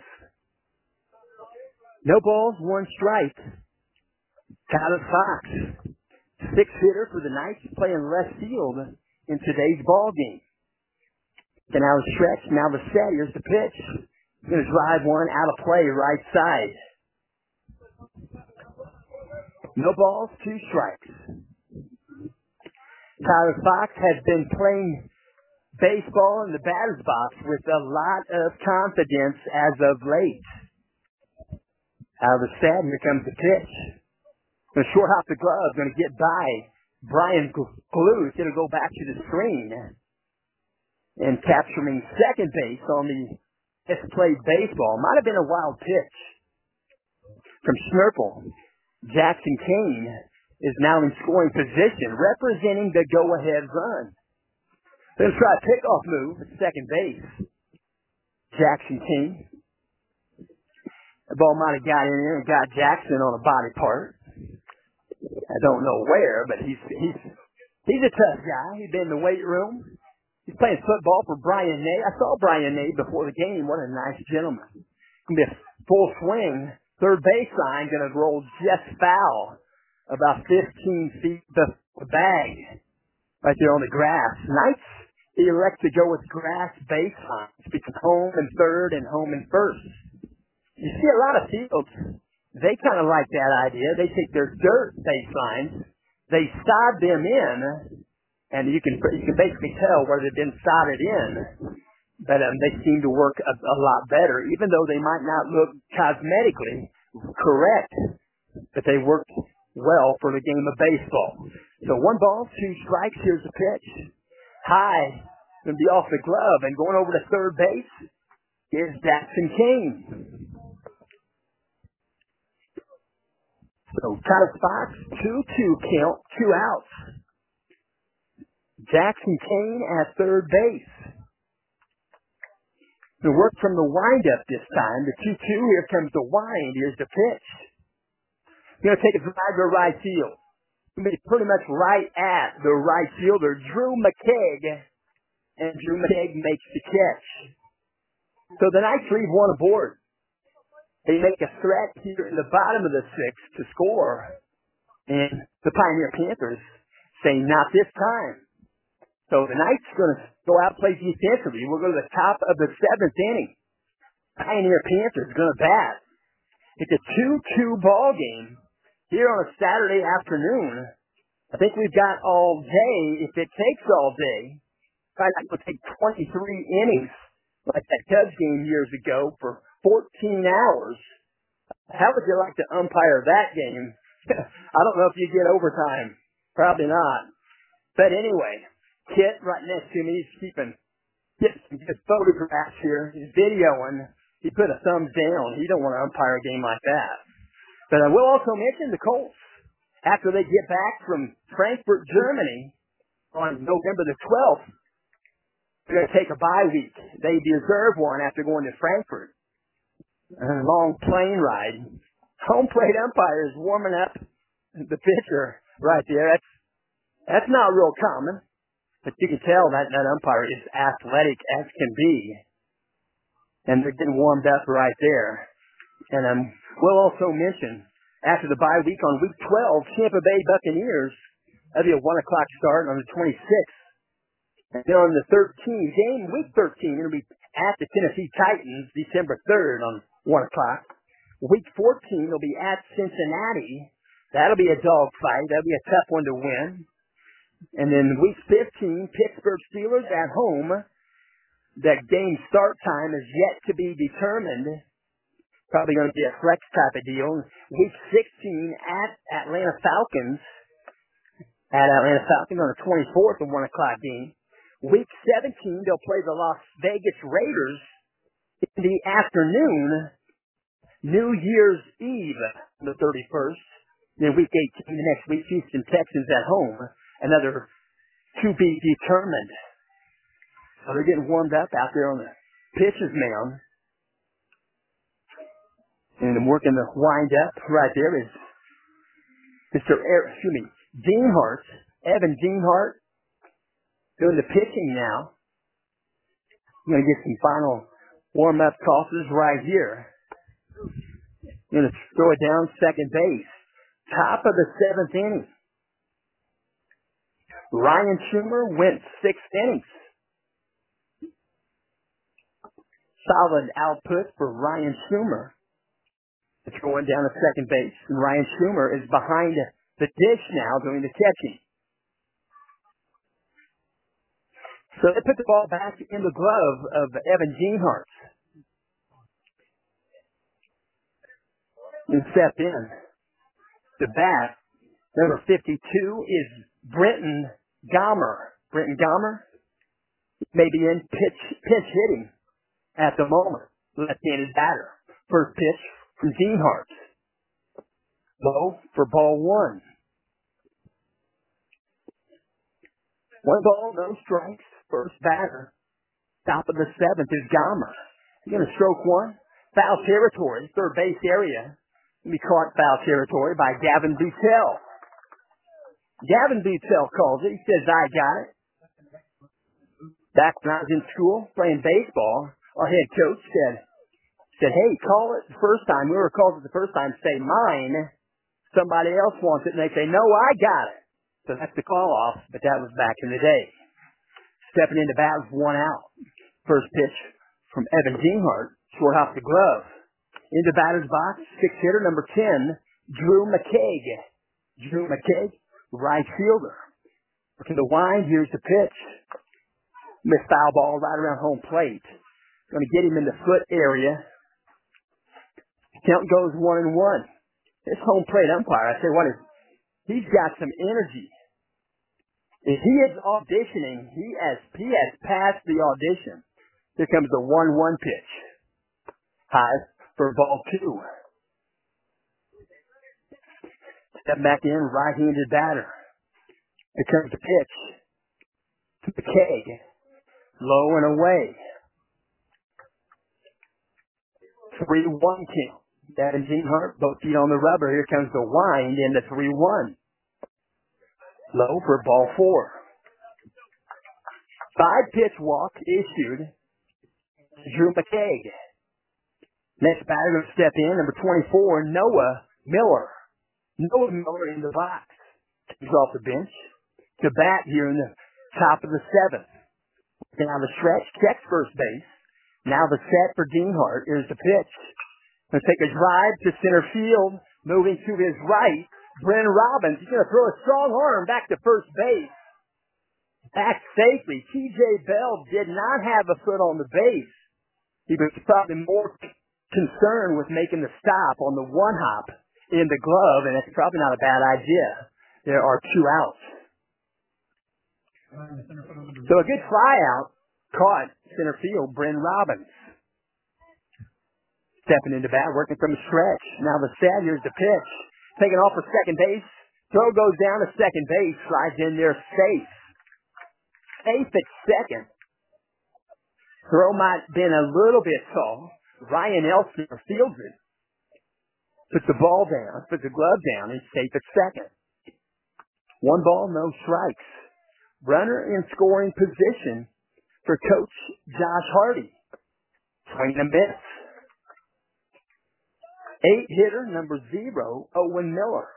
No balls, one strike. Tyler Fox, six hitter for the Knights, playing left field in today's ball game. And now the stretch, now the set, here's the pitch. Going to drive one out of play, right side. No balls, two strikes. Tyler Fox has been playing baseball in the batter's box with a lot of confidence as of late. Out of the set, here comes the pitch. Going to short hop the glove, going to get by Brian Glue. Going to go back to the screen. And capturing second base on the misplayed baseball. Might have been a wild pitch from Schnurple. Jackson Kane is now in scoring position, representing the go-ahead run. Going to try a pickoff move at second base. Jackson Kane. The ball might have got in there and got Jackson on a body part. I don't know where, but he's he's he's a tough guy. He's been in the weight room. He's playing football for Brian Nate. I saw Brian Nate before the game. What a nice gentleman. Going to be a full swing. Third baseline going to roll just foul. About fifteen feet the, the bag. Right there on the grass. Knights elect to go with grass baseline. Between home and third and home and first. You see a lot of fields. They kind of like that idea. They take their dirt baselines. They sod them in. And you can you can basically tell where they've been sodded in. But um, they seem to work a, a lot better, even though they might not look cosmetically correct. But they work well for the game of baseball. So one ball, two strikes. Here's the pitch. High. Going to be off the glove. And going over to third base is Jackson Kane. So Tyler Fox, two two count, two outs. Jackson Kane at third base. The work from the windup this time. The two two, here comes the wind. Here's the pitch. Going to take a drive to right field. Going to be pretty much right at the right fielder, Drew McKeag. And Drew McKeag makes the catch. So the Knights leave one aboard. They make a threat here in the bottom of the sixth to score. And the Pioneer Panthers say, not this time. So the Knights are going to go out and play defensively. We'll go to the top of the seventh inning. Pioneer Panthers going to bat. It's a two two ball game here on a Saturday afternoon. I think we've got all day. If it takes all day, probably not going to take twenty-three innings like that Cubs game years ago for fourteen hours. How would you like to umpire that game? I don't know if you get overtime. Probably not. But anyway, Kit right next to me, he's keeping getting some good photographs here. He's videoing. He put a thumbs down. He don't want to umpire a game like that. But I will also mention the Colts, after they get back from Frankfurt, Germany, on November the twelfth, they're going to take a bye week. They deserve one after going to Frankfurt. a long plane ride. Home plate umpire is warming up the pitcher right there. That's that's not real common, but you can tell that that umpire is athletic as can be, and they're getting warmed up right there. And um, we'll also mention after the bye week on week twelve, Tampa Bay Buccaneers. That'll be a one o'clock start on the twenty-sixth. And then on the thirteenth, game week thirteen, it'll be at the Tennessee Titans, December third on one o'clock. Week fourteen will be at Cincinnati. That'll be a dog fight. That'll be a tough one to win. And then week fifteen, Pittsburgh Steelers at home. That game start time is yet to be determined. Probably going to be a flex type of deal. Week sixteen at Atlanta Falcons. At Atlanta Falcons on the twenty-fourth, a one o'clock game. Week seventeen, they'll play the Las Vegas Raiders in the afternoon. New Year's Eve, the thirty-first. Then week eighteen, the next week, Houston Texans at home. Another to be determined. So they're getting warmed up out there on the pitcher's mound. And I'm working the wind up right there is Mister Er, excuse me, Dienhart, Evan Dienhart, doing the pitching now. I'm going to get some final warm-up tosses right here. I'm going to throw it down second base. Top of the seventh inning. Ryan Schumer went six innings. Solid output for Ryan Schumer. It's going down to second base. And Ryan Schumer is behind the dish now doing the catching. So they put the ball back in the glove of Evan Dienhart. And step in. The bat, number fifty-two, is Brenton Gomer. Brenton Gomer may be in pitch, pitch hitting at the moment. Left-handed batter. First pitch from Dienhart. Low for ball one. One ball, no strikes. First batter, top of the seventh is Gomer. He's going to stroke one. Foul territory, third base area. He'll be caught foul territory by Gavin Buttel. Gavin Buttel calls it. He says, I got it. Back when I was in school playing baseball, our head coach said, said, hey, call it the first time. We were called it the first time. Say mine. Somebody else wants it. And they say, no, I got it. So that's the call off, but that was back in the day. Stepping into bat with one out. First pitch from Evan Dienhart, short off the glove. Into batter's box, six hitter number ten, Drew McCaig. Drew McCaig, right fielder. Working the wind, here's the pitch. Missed foul ball right around home plate. Going to get him in the foot area. Count goes one and one. This home plate umpire, I say what is, he's got some energy. If he is auditioning, he has, he has passed the audition. Here comes the one one pitch. High for ball two. Step back in, right-handed batter. Here comes the pitch. To McCaig. Low and away. three one count. Gavin Dienhart, both feet on the rubber. Here comes the wind in the three one. Low for ball four. Five pitch walk issued to Drew McCaig. Next batter to step in, number twenty-four, Noah Miller. Noah Miller in the box. He's off the bench. To bat here in the top of the seventh. Now the stretch, checks first base. Now the set for Dienhart. Here's the pitch. Going to take a drive to center field. Moving to his right. Brennan Robbins, he's going to throw a strong arm back to first base. Back safely. T J Bell did not have a foot on the base. He was probably more concerned with making the stop on the one hop in the glove, and it's probably not a bad idea. There are two outs. So a good fly out caught center field, Brennan Robbins. Stepping into bat, working from the stretch. Now the set, here's the pitch. Taking off for second base. Throw goes down to second base. Slides in there safe. Safe at second. Throw might have been a little bit tall. Ryan Elsner fields it. Puts the ball down, puts the glove down, and safe at second. One ball, no strikes. Runner in scoring position for Coach Josh Hardy. Swing and a miss. Eight hitter, number zero, Owen Miller.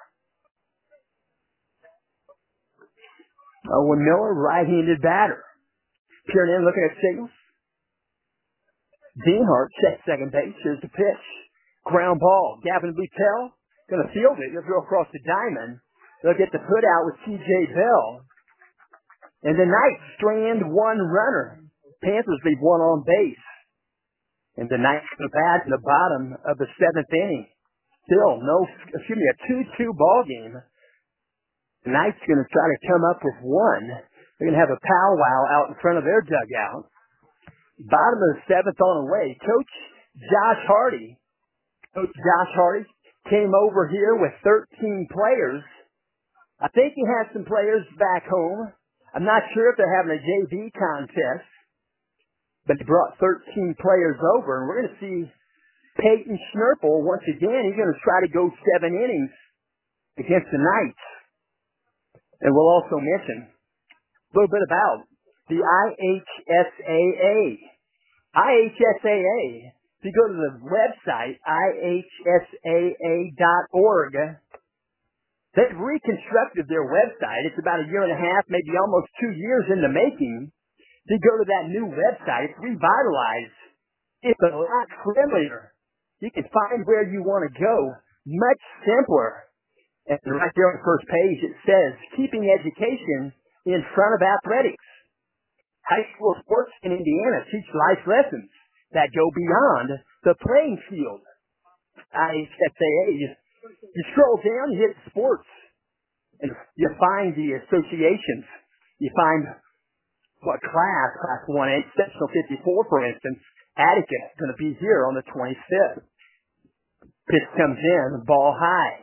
Owen Miller, right-handed batter. Peering in, looking at signals. Deanhart checks second base. Here's the pitch. Ground ball. Gavin Boutel going to field it. He'll throw across the diamond. They'll get the put out with T J Bell. And the Knights strand one runner. Panthers leave one on base. And the Knights go back to the bottom of the seventh inning. Still no, excuse me, a two two ball game. The Knights going to try to come up with one. They're going to have a powwow out in front of their dugout. Bottom of the seventh on the way. Coach Josh Hardy. Coach Josh Hardy came over here with thirteen players. I think he has some players back home. I'm not sure if they're having a J V contest. But he brought thirteen players over, and we're going to see Peyton Schnurple once again. He's going to try to go seven innings against the Knights. And we'll also mention a little bit about the I H S A A. I H S A A, if you go to the website, I H S A A dot org, they've reconstructed their website. It's about a year and a half, maybe almost two years in the making. If you go to that new website, it's revitalized. It's a lot friendlier. You can find where you want to go. Much simpler. And right there on the first page, it says, keeping education in front of athletics. High school sports in Indiana teach life lessons that go beyond the playing field. I H S A A, you, you scroll down, you hit sports, and you find the associations. You find what class, class one A, sectional fifty-four, for instance. Attica is going to be here on the twenty-fifth. Pitch comes in, ball high.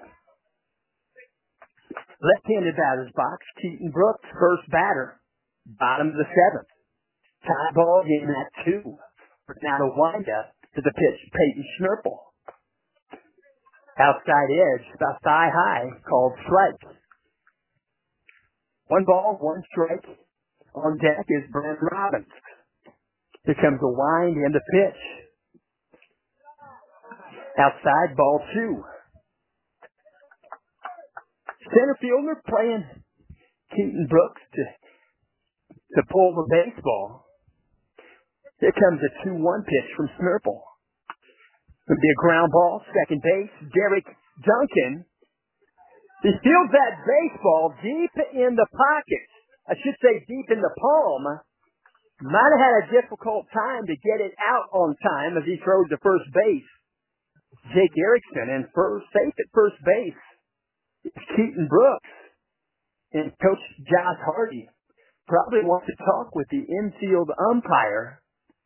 Left-handed batter's box, Keaton Brooks, first batter, bottom of the seventh. Tie ball game at two. Now to wind up to the pitch, Peyton Schnurple. Outside edge, about thigh high, called strike. One ball, one strike. On deck is Brent Robbins. Here comes a wind and the pitch. Outside, ball two. Center fielder playing Keaton Brooks to, to pull the baseball. Here comes a two one pitch from Snurple. It'll be a ground ball, second base, Derek Duncan. He fields that baseball deep in the pocket. I should say deep in the palm. Might have had a difficult time to get it out on time as he throws to first base. Jake Erickson and first, safe at first base. It's Keaton Brooks. And Coach Josh Hardy probably wants to talk with the infield umpire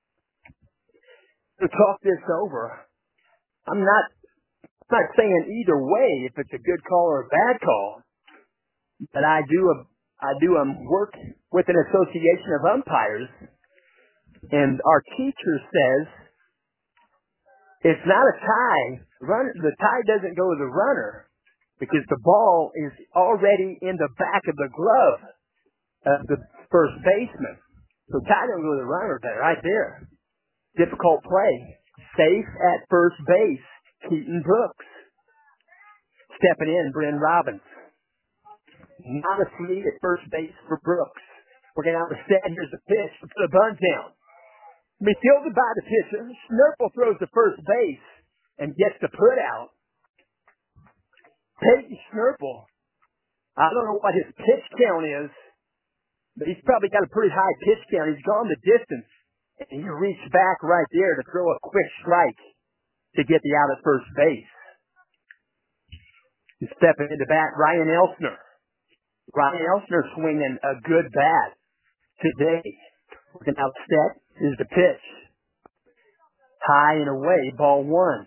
to talk this over. I'm not, I'm not saying either way if it's a good call or a bad call, but I do a, I do um, work with an association of umpires, and our teacher says it's not a tie. Run, the tie doesn't go to the runner because the ball is already in the back of the glove of the first baseman. So tie doesn't go to the runner, but right there. Difficult play. Safe at first base, Keaton Brooks. Stepping in, Bryn Robbins. Not a lead at first base for Brooks. Working out the set. Here's the pitch. Put the bunt down. Be fielded by the pitcher. Snurple throws to first base and gets the put out. Peyton Snurple. I don't know what his pitch count is, but he's probably got a pretty high pitch count. He's gone the distance. And he reached back right there to throw a quick strike to get the out at first base. He's stepping into bat, Ryan Elsner. Ryan Elsner swinging a good bat today. Working out set is the pitch. High and away, ball one.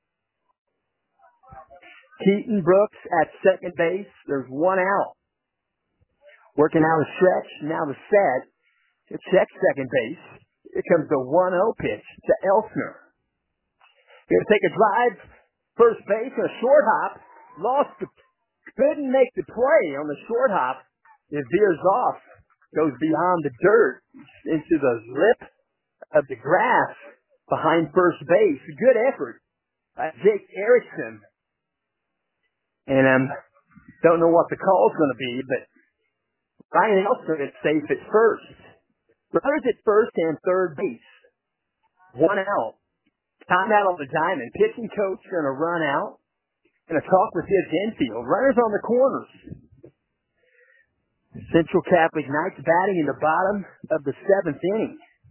Keaton Brooks at second base. There's one out. Working out a stretch, now the set. To check second base. Here comes the one oh pitch to Elsner. Going to take a drive, first base, and a short hop. Lost, the, couldn't make the play on the short hop. It veers off, goes beyond the dirt into the lip of the grass behind first base. Good effort by Jake Erickson. And I um, don't know what the call's going to be, but Ryan Elster is safe at first. Runners at first and third base. One out. Time out on the diamond. Pitching coach going to run out. Going to talk with his infield. Runners on the corners. Central Catholic Knights batting in the bottom of the seventh inning.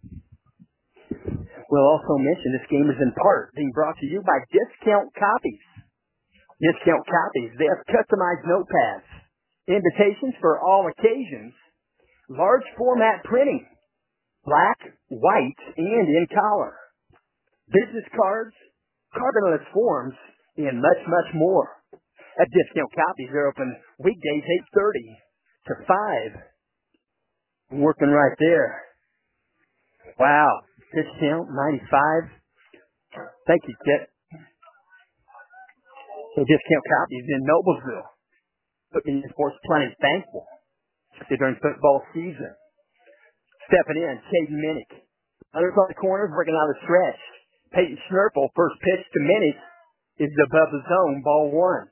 We'll also mention this game is in part being brought to you by Discount Copies. Discount Copies. They have customized notepads, invitations for all occasions, large format printing, black, white, and in color, business cards, carbonless forms, and much, much more. At Discount Copies, they're open weekdays eight thirty to five. I'm working right there. Wow. Pitch count, ninety-five. Thank you, Kit. So Discount Copies in Noblesville. Putting in sports plenty thankful during football season. Stepping in, Caden Minnick. Others on the corners, working out of the stretch. Peyton Schnurple, first pitch to Minnick is above the zone, ball one.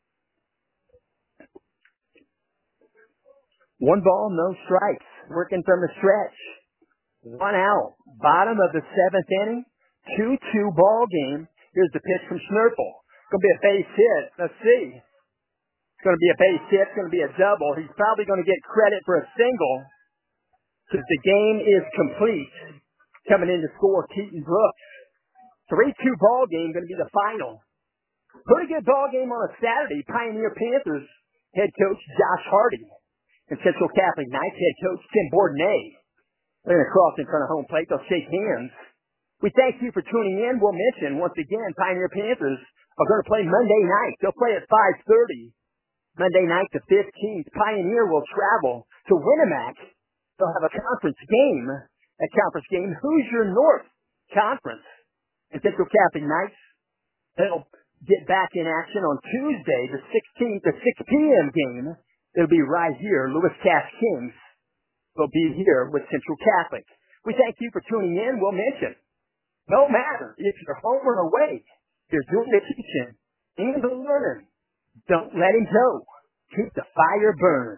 One ball, no strikes. Working from the stretch. One out. Bottom of the seventh inning. two two ball game. Here's the pitch from Schnurple. Going to be a base hit. Let's see. It's going to be a base hit. It's going to be a double. He's probably going to get credit for a single because the game is complete. Coming in to score, Keaton Brooks. three two ball game, going to be the final. Pretty good ball game on a Saturday. Pioneer Panthers head coach Josh Hardy and Central Catholic Knights head coach Tim Bourdonnais. They're going to cross in front of home plate. They'll shake hands. We thank you for tuning in. We'll mention once again Pioneer Panthers are going to play Monday night. They'll play at five thirty. Monday night the fifteenth. Pioneer will travel to Winnemac. They'll have a conference game. A conference game. Hoosier North Conference. And Central Catholic Knights, they'll get back in action on Tuesday, the sixteenth, the six p.m. game. It'll be right here. Lewis Cass Kings will be here with Central Catholic. We thank you for tuning in. We'll mention, no matter if you're home or away, you're doing the teaching and the learning. Don't let him go. Keep the fire burning.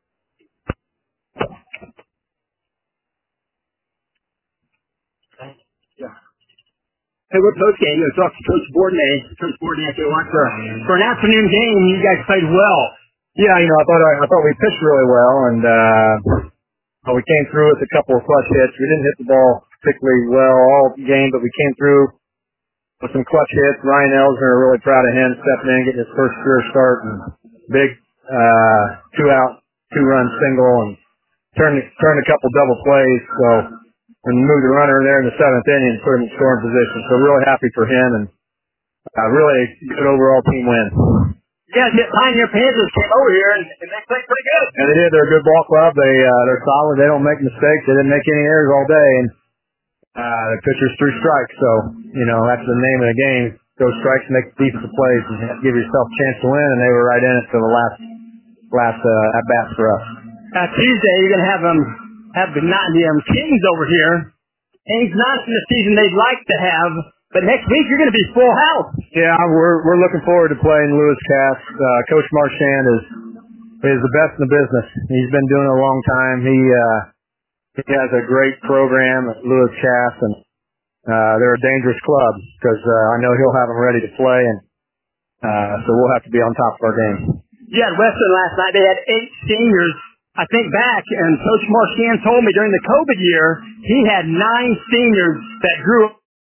Yeah. Hey, we're post-game. Let's talk to Coach Bourdonnais. Coach Bourdonnais, if you want for, for an afternoon game, you guys played well. Yeah, you know, I thought I, I thought we pitched really well, and uh, we came through with a couple of clutch hits. We didn't hit the ball particularly well all game, but we came through with some clutch hits. Ryan Elsner, really proud of him, stepping in, getting his first career start, and big uh, two-out, two-run single, and turned turned a couple double plays. So, and moved the runner there in the seventh inning and put him in scoring position. So, really happy for him, and uh, really good overall team win. Yeah, Pioneer Panthers came over here and, and they played pretty good. And they did. They're a good ball club. They uh, they're solid. They don't make mistakes. They didn't make any errors all day, and uh, the pitcher's threw strikes. So you know that's the name of the game. Those strikes make defensive plays and give yourself a chance to win. And they were right in it for the last last uh, at bats for us. Uh, Tuesday you're gonna have them have the the um, Kings over here. Kings not in the season they'd like to have. But next week, you're going to be full house. Yeah, we're we're looking forward to playing Lewis Cass. Uh, Coach Marchand is is the best in the business. He's been doing it a long time. He uh, he has a great program at Lewis Cass, and uh, they're a dangerous club because uh, I know he'll have them ready to play, and uh, so we'll have to be on top of our game. Yeah, at Western last night, they had eight seniors, I think, back, and Coach Marchand told me during the COVID year, he had nine seniors that grew up.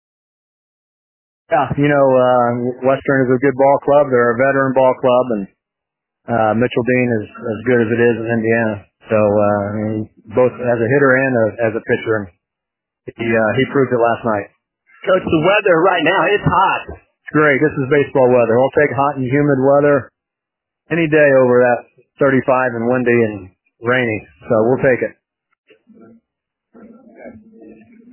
Yeah, you know, uh, Western is a good ball club. They're a veteran ball club, and uh, Mitchell Dean is as good as it is in Indiana. So, uh, I mean, both as a hitter and a, as a pitcher, and he uh, he proved it last night. Coach, the weather right now, it's hot. It's great. This is baseball weather. We'll take hot and humid weather any day over that thirty-five and windy and rainy. So we'll take it.